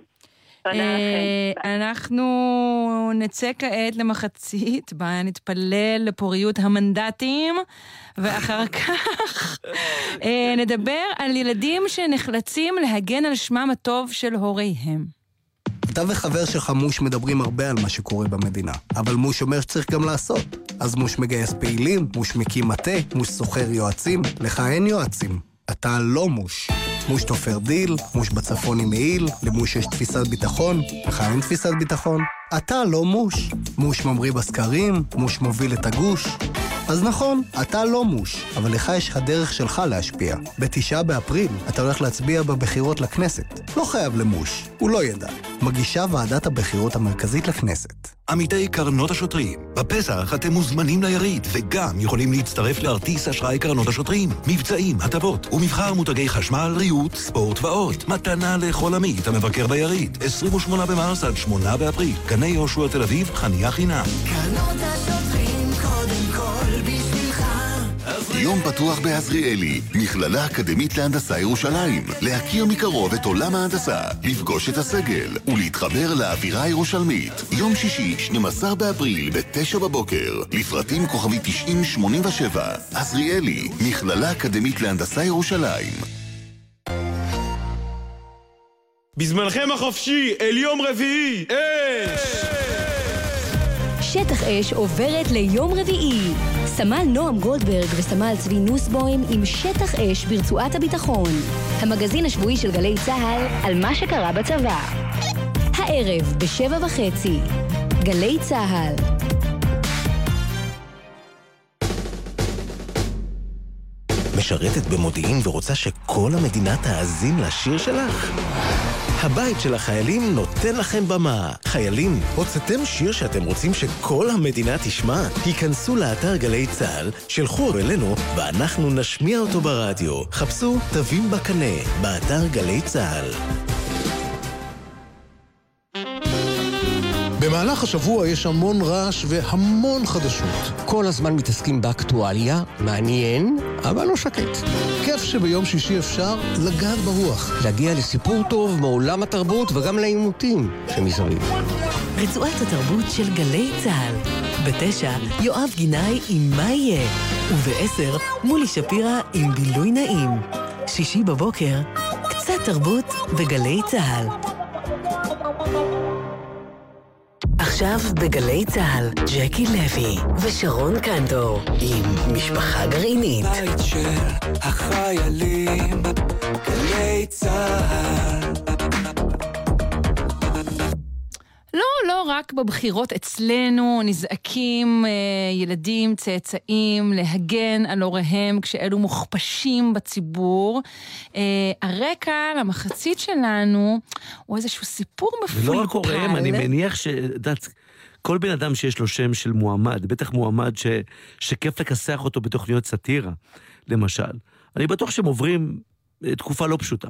Speaker 2: אנחנו נצא כעת למחצית, בה נתפלל לפוריות המנדטים, ואחר כך נדבר על ילדים שנחלצים להגן על שמם הטוב של הוריהם.
Speaker 6: אתה וחבר שלך מוש מדברים הרבה על מה שקורה במדינה, אבל מוש אומר שצריך גם לעשות. אז מוש מגייס פעילים, מוש מקים מטה, מוש סוחר יועצים, לך אין יועצים. אתה לא מוש. מוש תופר דיל, מוש בצפון עם מעיל, למוש יש תפיסת ביטחון, לך אין תפיסת ביטחון. אתה לא מוש. מוש ממריא בסקרים, מוש מוביל את הגוש. אז נכון, אתה לא מוש, אבל לך יש הדרך שלך להשפיע. ב9 באפריל אתה הולך להצביע בבחירות לכנסת. לא חייב למוש, הוא לא ידע. מגישה ועדת הבחירות המרכזית לכנסת.
Speaker 7: עמיתי קרנות השוטרים, בפסח אתם מוזמנים ליריד וגם יכולים להצטרף לארטיס אשראי קרנות השוטרים, מבצעים, הטבות ומבחר מותגי חשמל, ריהוט, ספורט ועוד. מתנה לכל עמית המבקר ביריד, 28 במרס עד 8 באפריל, גני יהושע תל אביב, חניה חינם.
Speaker 8: קרנות השוטרים קודם כל בשבילך.
Speaker 9: יום פתוח בעזריאלי, מכללה אקדמית להנדסה ירושלים. להכיר מקרוב את עולם ההנדסה, לפגוש את הסגל ולהתחבר לאווירה הירושלמית. יום שישי, 12 באפריל, ב9 בבוקר. לפרטים כוכבי 9087. עזריאלי, מכללה אקדמית להנדסה ירושלים.
Speaker 10: בזמנכם החופשי, אל יום רביעי, אש!
Speaker 11: שטח אש עוברת ליום רביעי. סמל נועם גולדברג וסמל צבי נוסבוים עם שטח אש ברצועת הביטחון. המגזין השבועי של גלי צהל על מה שקרה בצבא. הערב ב7:30. גלי צהל.
Speaker 12: משרתת במודיעין ורוצה שכל המדינה תאזין לשיר שלך? הבית של החיילים נותן לכם במה. חיילים, הוצאתם שיר שאתם רוצים שכל המדינה תשמע? היכנסו לאתר גלי צהל, שלחו אלינו ואנחנו נשמיע אותו ברדיו. חפשו תווים בקנה באתר גלי צהל.
Speaker 13: במהלך השבוע יש המון רעש והמון חדשות.
Speaker 14: כל הזמן מתעסקים באקטואליה, מעניין, אבל לא שקט.
Speaker 13: כיף שביום שישי אפשר לגעת ברוח.
Speaker 14: להגיע לסיפור טוב מעולם התרבות וגם לעימותים שמסביב.
Speaker 1: רצועת התרבות של גלי צהל. ב9, יואב גינאי עם מה יהיה. וב10, מולי שפירה עם בילוי נעים. שישי בבוקר, קצת תרבות בגלי צהל. עכשיו בגלי צהל, ג'קי לוי ושרון קנטור עם משפחה גרעינית.
Speaker 15: בית של החיילים, גלי צהל.
Speaker 2: לא רק בבחירות אצלנו נזעקים ילדים, צאצאים, להגן על הוריהם כשאלו מוכפשים בציבור. הרקע למחצית שלנו הוא איזשהו סיפור מפולפל.
Speaker 3: ולא רק הוריהם, אני מניח כל בן אדם שיש לו שם של מועמד, בטח מועמד שכיף לכסח אותו בתוכניות סאטירה, למשל. אני בטוח שהם עוברים תקופה לא פשוטה.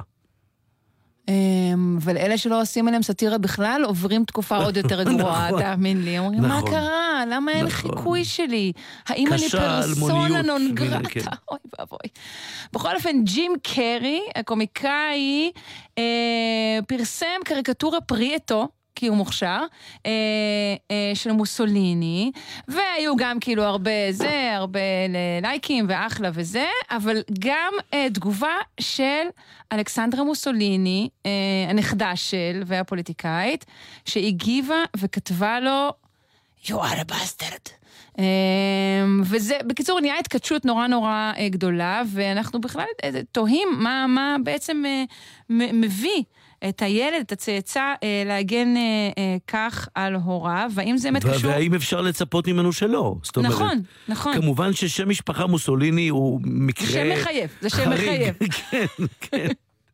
Speaker 2: אבל אלה שלא עושים עליהם סאטירה בכלל, עוברים תקופה עוד יותר גרועה, תאמין לי. אומרים, מה קרה? למה אין חיקוי שלי? האם אני פרסונה נון גרטה? אוי ואבוי. בכל אופן, ג'ים קרי, הקומיקאי, פרסם קריקטורה פרי עטו, כי הוא מוכשר, של מוסוליני, והיו גם כאילו הרבה לייקים ואחלה וזה, אבל גם תגובה של אלכסנדרה מוסוליני, הנכדה של והפוליטיקאית, שהגיבה וכתבה לו, you are a bastard. וזה, בקיצור, נהיה התקדשות נורא גדולה, ואנחנו בכלל תוהים מה בעצם מביא את הילד, את הצאצא, להגן כך על הוריו, והאם זה באמת קשור?
Speaker 3: והאם אפשר לצפות ממנו שלא?
Speaker 2: נכון.
Speaker 3: כמובן ששם משפחה מוסוליני הוא מקרה...
Speaker 2: זה שם מחייב.
Speaker 3: כן.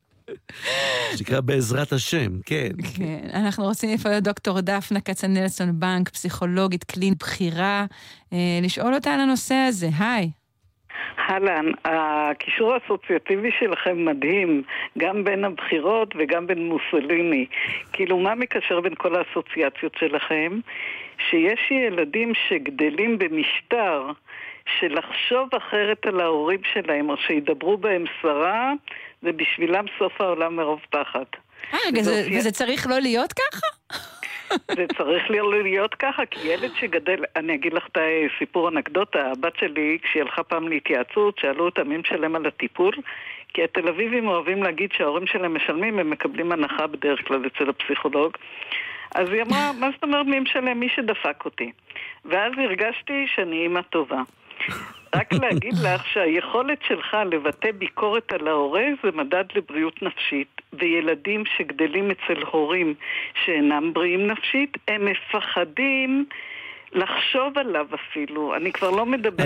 Speaker 3: שקרה בעזרת השם, כן.
Speaker 2: אנחנו רוצים לפעול דוקטור דפנה כצנלסון בנק, פסיכולוגית קלינית בכירה, לשאול אותה על הנושא הזה. היי.
Speaker 16: הלן, הקישור האסוציאטיבי שלכם מדהים, גם בין הבחירות וגם בין מוסוליני. כאילו, מה מקשר בין כל האסוציאציות שלכם? שיש ילדים שגדלים במשטר שלחשוב אחרת על ההורים שלהם, או שידברו בהם סרה, זה בשבילם סוף העולם מרוב פחד.
Speaker 2: וזה צריך לא להיות ככה?
Speaker 16: זה צריך להיות ככה, כי ילד שגדל, אני אגיד לך את סיפור אנקדוטה, הבת שלי, כשהיא הלכה פעם להתייעצות, שאלו אותה מי משלם על הטיפול, כי התל אביבים אוהבים להגיד שההורים שלהם משלמים, הם מקבלים הנחה בדרך כלל אצל הפסיכולוג. אז היא אמרה, מה זאת אומרת מי משלם? מי שדפק אותי. ואז הרגשתי שאני אימא טובה. רק להגיד לך שהיכולת שלך לבטא ביקורת על ההורה זה מדד לבריאות נפשית, וילדים שגדלים אצל הורים שאינם בריאים נפשית, הם מפחדים לחשוב עליו אפילו. אני כבר לא מדברת...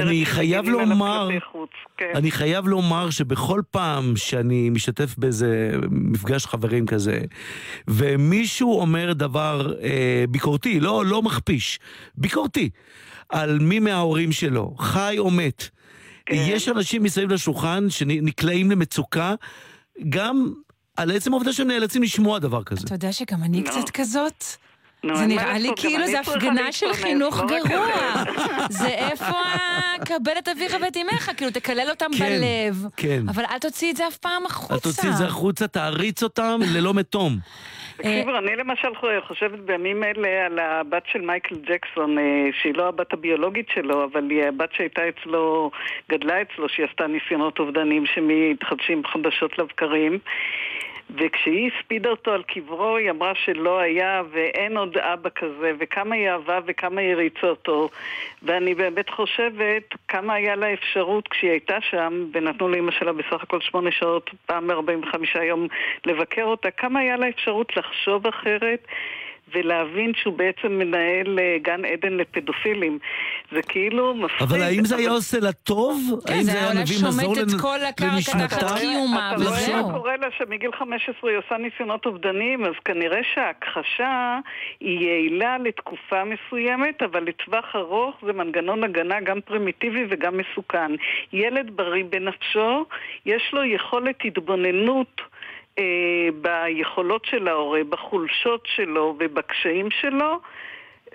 Speaker 3: אני חייב לומר שבכל פעם שאני משתתף באיזה מפגש חברים כזה, ומישהו אומר דבר ביקורתי, לא מכפיש, ביקורתי, על מי מההורים שלו, חי או מת. יש אנשים מסביב לשולחן שנקלעים למצוקה, גם על עצם העובדה שהם נאלצים לשמוע דבר כזה.
Speaker 2: אתה יודע שגם אני קצת כזאת? זה נראה לי כאילו זה הפגנה של חינוך גרוע. זה איפה קבל את אביך ואת אמך, כאילו תקלל אותם בלב, אבל אל תוציא את זה אף פעם החוצה.
Speaker 3: אל תוציא את זה החוצה, תעריץ אותם ללא מתום.
Speaker 16: תקשיבו, אני למשל חושבת בימים אלה על הבת של מייקל ג'קסון, שהיא לא הבת הביולוגית שלו, אבל היא הבת שהייתה אצלו, גדלה אצלו, שהיא עשתה ניסיונות אובדנים שמתחדשים חדשות לבקרים, וכשהיא הספידה אותו על קברו, היא אמרה שלא היה ואין עוד אבא כזה, וכמה היא אהבה וכמה היא הריצה אותו. ואני באמת חושבת כמה היה לה אפשרות כשהיא הייתה שם, ונתנו לאמא שלה בסך הכל 8 שעות, פעם 45 יום לבקר אותה, כמה היה לה אפשרות לחשוב אחרת ולהבין שהוא בעצם מנהל גן עדן לפדופילים. זה כאילו מפחיד.
Speaker 3: אבל האם זה היה עושה לה טוב? האם זה היה מביא מזור למשנתה?
Speaker 16: אבל לא היה קורה לה שמגיל 15 היא עושה ניסיונות אובדנים, אז כנראה שההכחשה היא יעילה לתקופה מסוימת, אבל לטווח ארוך זה מנגנון הגנה גם פרימיטיבי וגם מסוכן. ילד בריא בנפשו, יש לו יכולת התבוננות ביכולות של ההורה, בחולשות שלו ובקשיים שלו,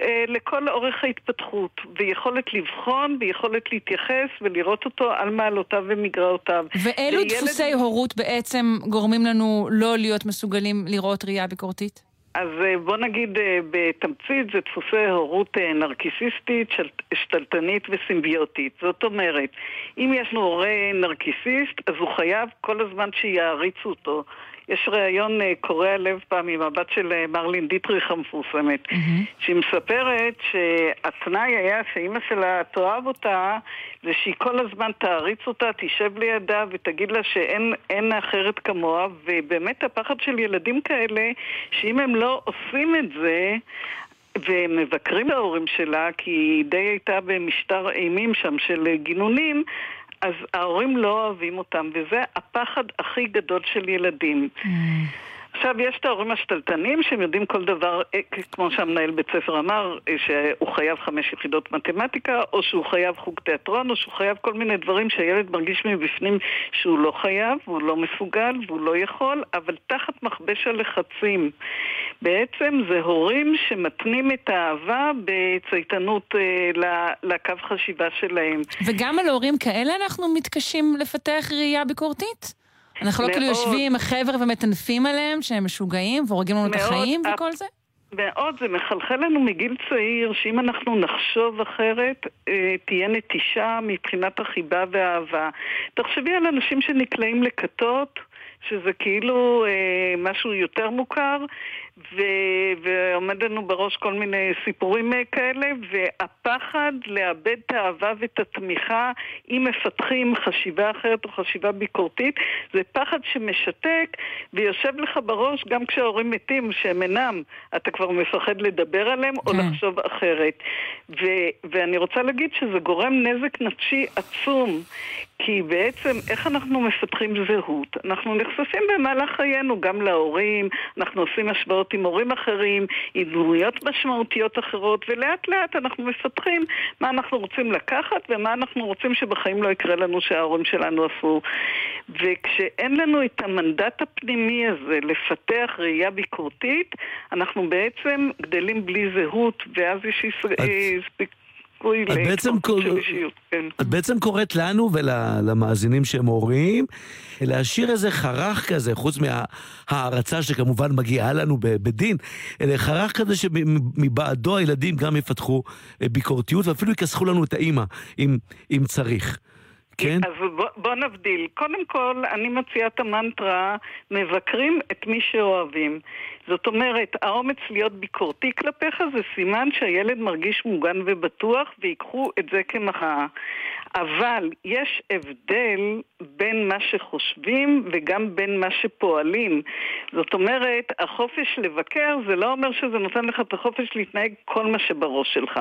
Speaker 16: לכל אורך ההתפתחות, ויכולת לבחון, ויכולת להתייחס ולראות אותו על מעלותיו ומגרעותיו.
Speaker 2: ואילו דפוסי הורות בעצם גורמים לנו לא להיות מסוגלים לראות ראייה ביקורתית?
Speaker 16: אז בוא נגיד בתמצית, זה דפוסי הורות נרקיסיסטית, שתלטנית וסימביוטית. זאת אומרת, אם יש לו הורה נרקיסיסט, אז הוא חייב כל הזמן שיעריצו אותו. יש ראיון קורע לב פעם עם הבת של מרלין דיטריך המפורסמת, שהיא מספרת שהתנאי היה שאמא שלה תאהב אותה, זה שהיא כל הזמן תעריץ אותה, תשב לידה ותגיד לה שאין אחרת כמוה, ובאמת הפחד של ילדים כאלה, שאם הם לא עושים את זה, ומבקרים להורים שלה, כי היא די הייתה במשטר אימים שם של גינונים, אז ההורים לא אוהבים אותם, וזה הפחד הכי גדול של ילדים. עכשיו, יש את ההורים השתלטנים שהם יודעים כל דבר, כמו שהמנהל בית ספר אמר, שהוא חייב 5 יחידות מתמטיקה, או שהוא חייב חוג תיאטרון, או שהוא חייב כל מיני דברים שהילד מרגיש מבפנים שהוא לא חייב, והוא לא מסוגל, והוא לא יכול, אבל תחת מכבש הלחצים. בעצם זה הורים שמתנים את האהבה בצייתנות לקו חשיבה שלהם.
Speaker 2: וגם על הורים כאלה אנחנו מתקשים לפתח ראייה ביקורתית? אנחנו לא כאילו יושבים עם החבר ומטנפים עליהם שהם משוגעים והורגים לנו את החיים וכל זה?
Speaker 16: מאוד, זה מחלחל לנו מגיל צעיר שאם אנחנו נחשוב אחרת תהיה נטישה מבחינת החיבה והאהבה. תחשבי על אנשים שנקלעים לכתות, שזה כאילו משהו יותר מוכר, ועומד לנו בראש כל מיני סיפורים כאלה, והפחד לאבד את האהבה ואת התמיכה אם מפתחים חשיבה אחרת או חשיבה ביקורתית, זה פחד שמשתק ויושב לך בראש גם כשההורים מתים שהם אינם, אתה כבר מפחד לדבר עליהם או לחשוב אחרת. ואני רוצה להגיד שזה גורם נזק נפשי עצום, כי בעצם איך אנחנו מפתחים זהות? אנחנו נחשפים במהלך חיינו גם להורים, אנחנו עושים השוואות עם הורים אחרים, עם דמויות משמעותיות אחרות, ולאט לאט אנחנו מפתחים מה אנחנו רוצים לקחת ומה אנחנו רוצים שבחיים לא יקרה לנו שההורים שלנו עשו. וכשאין לנו את המנדט הפנימי הזה לפתח ראייה ביקורתית, אנחנו בעצם גדלים בלי זהות, ואז יש
Speaker 3: את בעצם קוראת לנו ולמאזינים שהם הורים להשאיר איזה חרך כזה, חוץ מההערצה שכמובן מגיעה לנו בדין, אלא חרך כזה שמבעדו הילדים גם יפתחו ביקורתיות ואפילו יכסחו לנו את האמא אם צריך. כן?
Speaker 16: אז בוא נבדיל. קודם כל, אני מציעה את המנטרה, מבקרים את מי שאוהבים. זאת אומרת, האומץ להיות ביקורתי כלפיך זה סימן שהילד מרגיש מוגן ובטוח, ויקחו את זה כמחאה. אבל יש הבדל בין מה שחושבים וגם בין מה שפועלים. זאת אומרת, החופש לבקר זה לא אומר שזה נותן לך את החופש להתנהג כל מה שבראש שלך.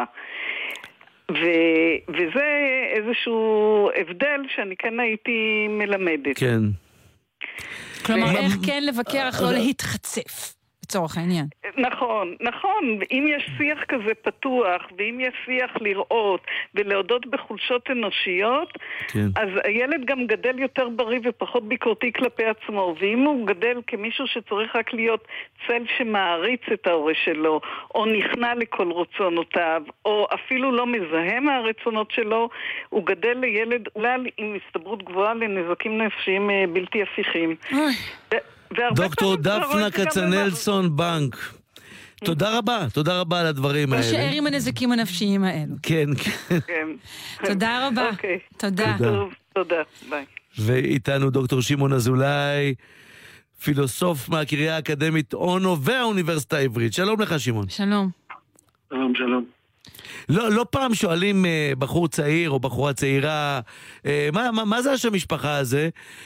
Speaker 16: וזה איזשהו הבדל שאני כן הייתי מלמדת.
Speaker 3: כן.
Speaker 2: כלומר, איך כן לבקר, אך לא להתחצף, לצורך העניין.
Speaker 16: נכון, נכון. ואם יש שיח כזה פתוח, ואם יש שיח לראות ולהודות בחולשות אנושיות, כן. אז הילד גם גדל יותר בריא ופחות ביקורתי כלפי עצמו. ואם הוא גדל כמישהו שצריך רק להיות צל שמעריץ את ההורה שלו, או נכנע לכל רצונותיו, או אפילו לא מזהה מהרצונות שלו, הוא גדל לילד אולי עם הסתברות גבוהה לנזקים נפשיים בלתי הפיכים.
Speaker 3: דוקטור דפנה כצנלסון בנק, תודה רבה על הדברים האלה.
Speaker 2: נשאר עם הנזקים הנפשיים האלו.
Speaker 3: כן.
Speaker 2: תודה רבה. תודה.
Speaker 16: תודה, ביי.
Speaker 3: ואיתנו דוקטור שמעון אזולאי, פילוסוף מהקריה האקדמית אונו והאוניברסיטה העברית. שלום לך שמעון.
Speaker 2: שלום.
Speaker 17: שלום.
Speaker 3: לא פעם שואלים בחור צעיר או בחורה צעירה, מה זה השם משפחה הזה?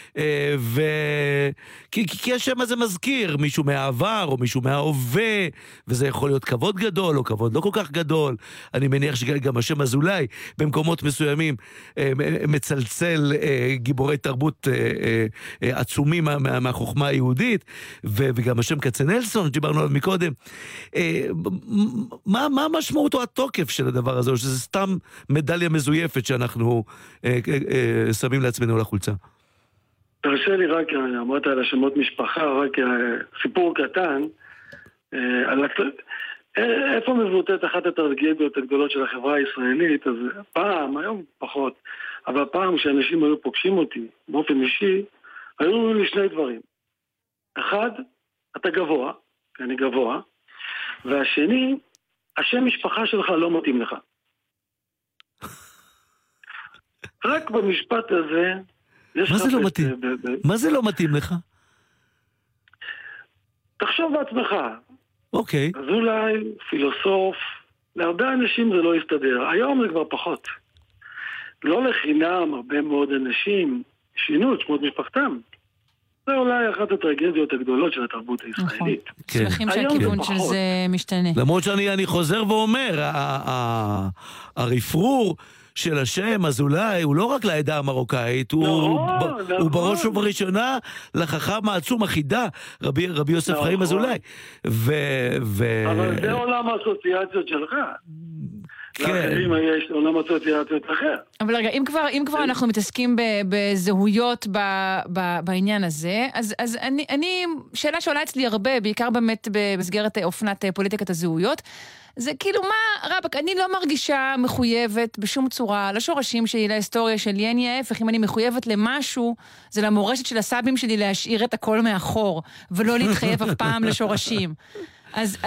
Speaker 3: כי השם הזה מזכיר מישהו מהעבר או מישהו מההווה, וזה יכול להיות כבוד גדול או כבוד לא כל כך גדול. אני מניח שגם השם אזולאי במקומות מסוימים מצלצל גיבורי תרבות עצומים מהחוכמה היהודית, וגם השם כצנלסון שדיברנו עליו מקודם. מה המשמעות או התוקף של הדבר הזה, או שזה סתם מדליה מזויפת שאנחנו שמים לעצמנו לחולצה?
Speaker 17: תרשה לי רק, אמרת על השמות משפחה, רק סיפור קטן. איפה מבוטאת אחת הטרגדיות הגדולות של החברה הישראלית? אז פעם, היום פחות, אבל פעם כשאנשים היו פוגשים אותי באופן אישי, היו לי שני דברים. אחד, אתה גבוה, כי אני גבוה, והשני, השם משפחה שלך לא מתאים לך. רק במשפט הזה,
Speaker 3: מה זה לא מתאים? מה זה לא מתאים לך?
Speaker 17: תחשוב בעצמך.
Speaker 3: אוקיי.
Speaker 17: אז אולי פילוסוף, להרבה אנשים זה לא יסתדר. היום זה כבר פחות. לא לחינם, הרבה מאוד אנשים שינו את שמות משפחתם. זה אולי אחת הטרגדיות הגדולות של התרבות הישראלית.
Speaker 2: שמחים שהכיוון של זה משתנה.
Speaker 3: למרות שאני חוזר ואומר, הרפרור של השם אזולאי הוא לא רק לעדה המרוקאית, הוא בראש ובראשונה לחכם העצום החידה, רבי יוסף חיים אזולאי.
Speaker 17: אבל זה עולם האסוציאציות שלך. לאחרים יש עולם אסוציאציות אחר.
Speaker 2: אבל רגע, אם כבר אנחנו מתעסקים בזהויות בעניין הזה, אז שאלה שעולה אצלי הרבה, בעיקר באמת במסגרת אופנת פוליטיקת הזהויות, זה כאילו מה, רבק, אני לא מרגישה מחויבת בשום צורה לשורשים שלי, להיסטוריה שלי, אני ההפך, אם אני מחויבת למשהו, זה למורשת של הסבים שלי להשאיר את הכל מאחור, ולא להתחייב אף פעם לשורשים. אז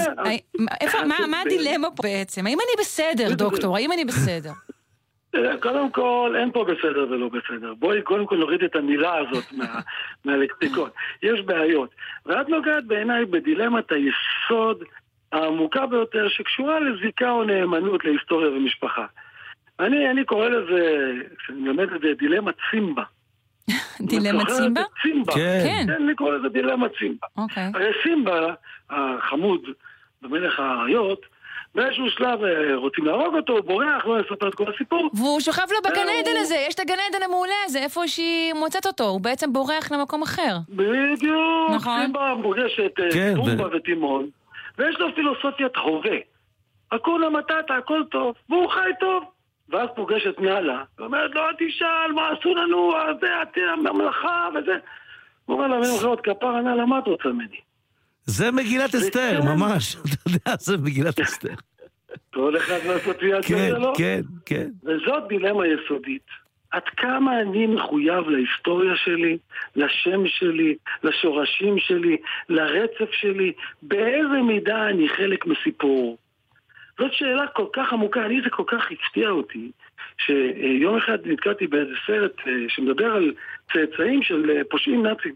Speaker 2: מה הדילמה פה בעצם? האם אני בסדר, דוקטור? האם אני בסדר?
Speaker 17: קודם כל, אין פה בסדר ולא בסדר. בואי קודם כל נוריד את המילה הזאת מהלקסיקון. יש בעיות. ואת נוגעת בעיניי בדילמת היסוד העמוקה ביותר שקשורה לזיקה או נאמנות להיסטוריה ומשפחה. אני קורא לזה, כשאני מלמד את זה, דילמת סימבה.
Speaker 2: דילמת סימבה?
Speaker 17: כן. אני קורא לזה דילמת סימבה. הרי סימבה, החמוד במלך האריות, באיזשהו שלב רוצים להרוג אותו, הוא בורח, לא לספר את כל הסיפור.
Speaker 2: והוא שוכב לו בגן עדן הזה, יש את הגן עדן המעולה הזה, איפה שהיא מוצאת אותו, הוא בעצם בורח למקום אחר.
Speaker 17: בדיוק, סימבה פוגשת פומבה וטימון, ויש לו פילוסופיית הווה. הכל מתת, הכל טוב, והוא חי טוב. ואז פוגשת נעלה, ואומרת לו, תשאל, מה עשו לנו, זה, הממלכה, וזה. הוא אומר לה, מלכות כפרה, נעלה, מה את רוצה ממני?
Speaker 3: זה מגילת אסתר, ממש. אתה יודע, זה מגילת אסתר.
Speaker 17: כל אחד מהאסוציאציה שלו.
Speaker 3: כן, כן.
Speaker 17: וזאת דילמה יסודית. עד כמה אני מחויב להיסטוריה שלי, לשם שלי, לשורשים שלי, לרצף שלי, באיזה מידה אני חלק מסיפור. זאת שאלה כל כך עמוקה, זה כל כך הפתיע אותי, שיום אחד נתקעתי באיזה סרט שמדבר על צאצאים של פושעים נאצים.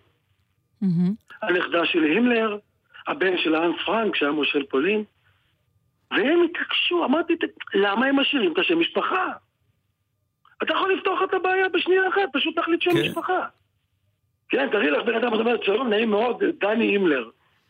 Speaker 17: הנכדה של הימלר, הבן של האנס פרנק, שהיה מושל פולין, והם התעקשו, אמרתי, למה הם משאירים את השם משפחה? אתה יכול לפתוח את הבעיה בשנייה אחת, פשוט תחליט שם משפחה. כן, תראי לך בן אדם, זאת אומרת, שלום, נעים מאוד, דני הימלר.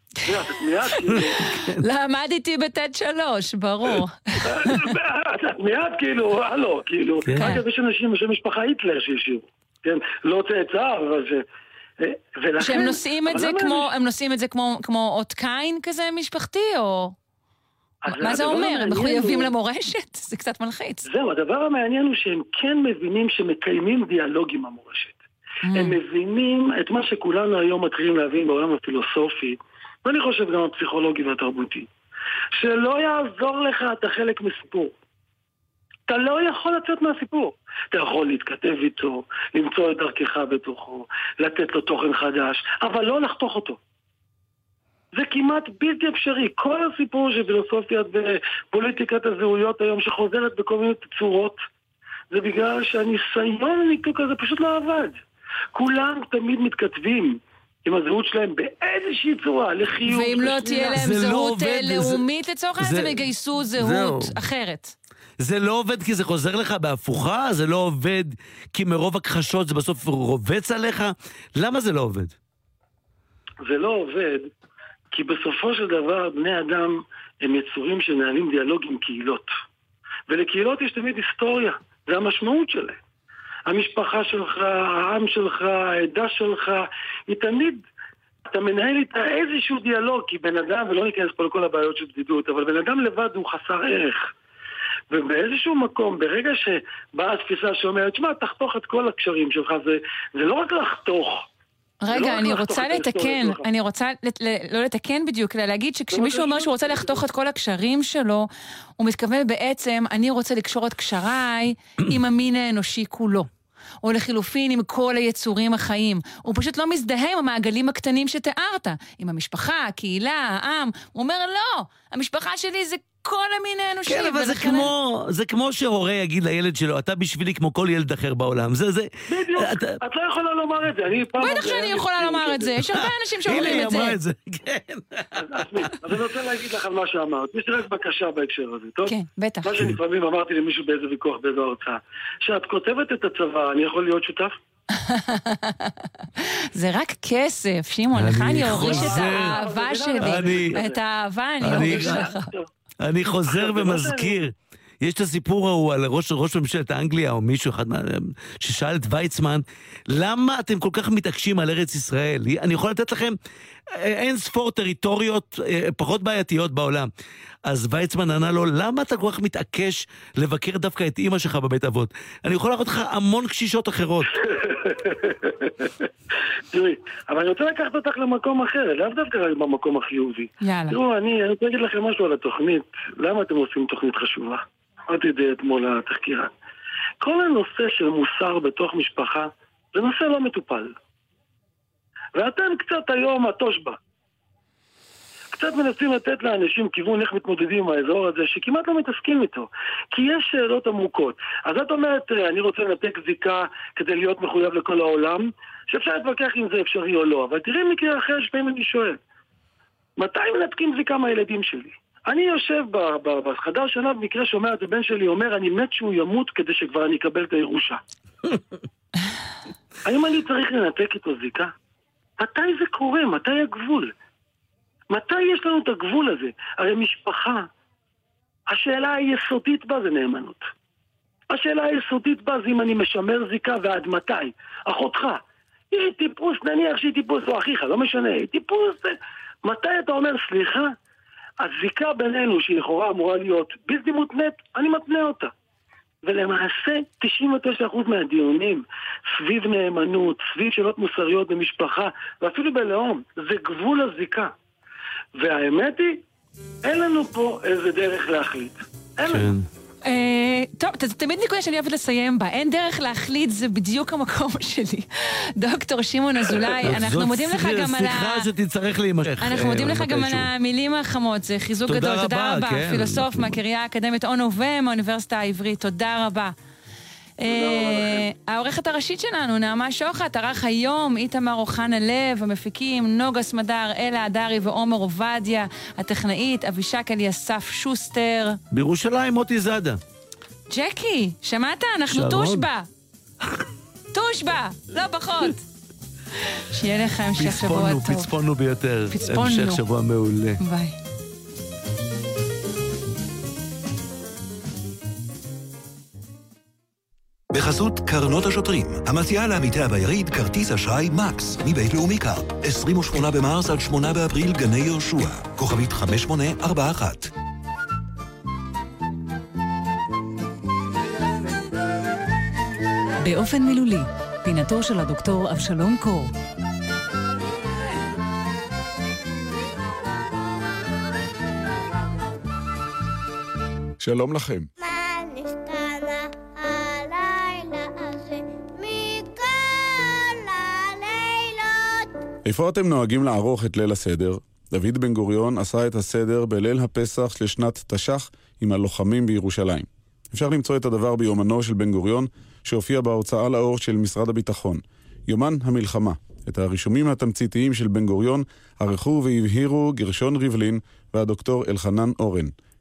Speaker 2: למדתי בטד 3, ברור.
Speaker 17: מיד כאילו, הלו, כאילו. אגב, יש אנשים של משפחה היטלר שהשאירו. כן, לא צאצא, אבל ש...
Speaker 2: שהם נושאים את זה כמו אות קין כזה משפחתי, או... מה זה אומר? הם מחויבים למורשת? זה קצת מלחיץ.
Speaker 17: זהו, הדבר המעניין הוא שהם כן מבינים שמקיימים דיאלוג עם המורשת. הם מבינים את מה שכולנו היום מתחילים להבין בעולם הפילוסופי, ואני חושב גם הפסיכולוגי והתרבותי, שלא יעזור לך, אתה חלק מסיפור. אתה לא יכול לצאת מהסיפור. אתה יכול להתכתב איתו, למצוא את דרכך בתוכו, לתת לו תוכן חדש, אבל לא לחתוך אותו. זה כמעט בלתי אפשרי. כל הסיפור של פילוסופיית ופוליטיקת הזהויות היום שחוזרת בכל מיני צורות, זה בגלל שהניסיון הניתוק הזה פשוט לא עבד. כולם תמיד מתכתבים עם הזהות שלהם באיזושהי צורה, לחיוב.
Speaker 2: ואם לא תהיה להם זהות לאומית לצורך הזה, הם יגייסו זהות אחרת.
Speaker 3: זה לא עובד כי זה חוזר לך בהפוכה? זה לא עובד כי מרוב הכחשות זה בסוף רובץ עליך? למה זה לא עובד?
Speaker 17: זה לא עובד כי בסופו של דבר בני אדם הם יצורים שנהלים דיאלוג עם קהילות. ולקהילות יש תמיד היסטוריה, זה המשמעות שלהם. המשפחה שלך, העם שלך, העדה שלך, היא תמיד, אתה מנהל איתה איזשהו דיאלוג, כי בן אדם, ולא ניכנס פה לכל הבעיות של בדידות, אבל בן אדם לבד הוא חסר ערך. ובאיזשהו מקום, ברגע שבאה התפיסה שאומרת, שמה, תחתוך את כל הקשרים שלך, זה לא רק לחתוך,
Speaker 2: רגע, אני רוצה לא לתקן בדיוק, אלא להגיד שכשמישהו אומר שהוא רוצה לחתוך את כל הקשרים שלו, הוא מתכוון בעצם, אני רוצה לקשור את קשריי עם המין האנושי כולו. או לחילופין עם כל היצורים החיים. הוא פשוט לא מזדהה עם המעגלים הקטנים שתיארת. עם המשפחה, הקהילה, העם. הוא אומר, לא, המשפחה שלי זה כל המין האנושי.
Speaker 3: כן, אבל זה כמו שהורה יגיד לילד שלו, אתה בשבילי כמו כל ילד אחר בעולם.
Speaker 17: בדיוק, את לא יכולה לומר את זה.
Speaker 2: בטח שאני יכולה לומר את זה. יש הרבה אנשים שאומרים את זה.
Speaker 3: הנה, היא אמרה את זה, כן.
Speaker 17: אז אני רוצה להגיד לך על מה שאמרת. יש לי רק בקשה בהקשר הזה, טוב?
Speaker 2: כן, בטח.
Speaker 17: מה שלפעמים אמרתי למישהו באיזה ויכוח, באיזה הרצאה. שאת כותבת את הצבא, אני יכול להיות שותף?
Speaker 2: זה רק כסף, שמעון, לך אני אוריש את האהבה שלי. את האהבה אני אוריש לך.
Speaker 3: אני חוזר ומזכיר, יש את הסיפור ההוא על ראש ממשלת אנגליה או מישהו אחד ששאל את ויצמן, למה אתם כל כך מתעקשים על ארץ ישראל? אני יכול לתת לכם אין ספור טריטוריות פחות בעייתיות בעולם. אז ויצמן ענה לו, למה אתה כל כך מתעקש לבקר דווקא את אמא שלך בבית אבות? אני יכול להראות לך המון קשישות אחרות.
Speaker 17: תראי, אבל אני רוצה לקחת אותך למקום אחר, לאו דווקא רק במקום החיובי.
Speaker 2: יאללה.
Speaker 17: תראו, אני רוצה להגיד לכם משהו על התוכנית. למה אתם עושים תוכנית חשובה? אמרתי את זה אתמול לתחקירה. כל הנושא של מוסר בתוך משפחה, זה נושא לא מטופל. ואתם קצת היום התושבה. קצת מנסים לתת לאנשים כיוון איך מתמודדים עם האזור הזה, שכמעט לא מתעסקים איתו. כי יש שאלות עמוקות. אז את אומרת, אני רוצה לנתק זיקה כדי להיות מחויב לכל העולם, שאפשר להתווכח אם זה אפשרי או לא. אבל תראי מקרה אחר שפעמים אני שואל. מתי מנתקים זיקה מהילדים שלי? אני יושב בחדר שנה במקרה שומע את הבן שלי אומר, אני מת שהוא ימות כדי שכבר אני אקבל את הירושה. האם אני צריך לנתק איתו זיקה? מתי זה קורה? מתי הגבול? מתי יש לנו את הגבול הזה? הרי משפחה, השאלה היסודית בה זה נאמנות. השאלה היסודית בה זה אם אני משמר זיקה ועד מתי. אחותך, היא טיפוס, נניח שהיא טיפוס או אחיך, לא משנה, היא טיפוס. מתי אתה אומר, סליחה, הזיקה בינינו שהיא לכאורה אמורה להיות בלתי מותנית, אני מתנה אותה. ולמעשה 99% מהדיונים סביב נאמנות, סביב שאלות מוסריות במשפחה, ואפילו בלאום, זה גבול הזיקה. והאמת היא, אין לנו פה איזה דרך להחליט. אין לנו.
Speaker 2: טוב, תמיד נקודה שאני אוהבת לסיים בה. אין דרך להחליט, זה בדיוק המקום שלי. דוקטור שמעון אזולאי, אנחנו מודים לך גם על
Speaker 3: סליחה שתצטרך להימשך.
Speaker 2: אנחנו מודים לך גם על המילים החמות, זה חיזוק גדול. תודה רבה. פילוסוף מהקריה האקדמית אונו ומהאוניברסיטה העברית. תודה רבה. העורכת הראשית שלנו, נעמה שוחט, ערך היום איתמר אוחנה לב, המפיקים נוגה סמדר, אלה הדרי ועומר עובדיה, הטכנאית אבישק אליסף שוסטר.
Speaker 3: בירושלים מוטי זאדה.
Speaker 2: ג'קי, שמעת? אנחנו תושבה. תושבה, לא פחות. שיהיה לך המשך שבוע טוב.
Speaker 3: פצפונו ביותר. המשך שבוע מעולה.
Speaker 2: ביי.
Speaker 7: בחסות קרנות השוטרים, המציעה לעמיתי ביריד כרטיס אשראי מקס מבית לאומי קארד. 28 במרס עד 8 באפריל גני יהושע. כוכבית 5841.
Speaker 1: באופן מילולי, פינתו של הדוקטור אבשלום קור.
Speaker 18: שלום לכם. איפה אתם נוהגים לערוך את ליל הסדר? דוד בן גוריון עשה את הסדר בליל הפסח של שנת תש"ח עם הלוחמים בירושלים. אפשר למצוא את הדבר ביומנו של בן גוריון שהופיע בהוצאה לאור של משרד הביטחון. יומן המלחמה. את הרישומים התמציתיים של בן גוריון ערכו והבהירו גרשון ריבלין והדוקטור אלחנן אורן.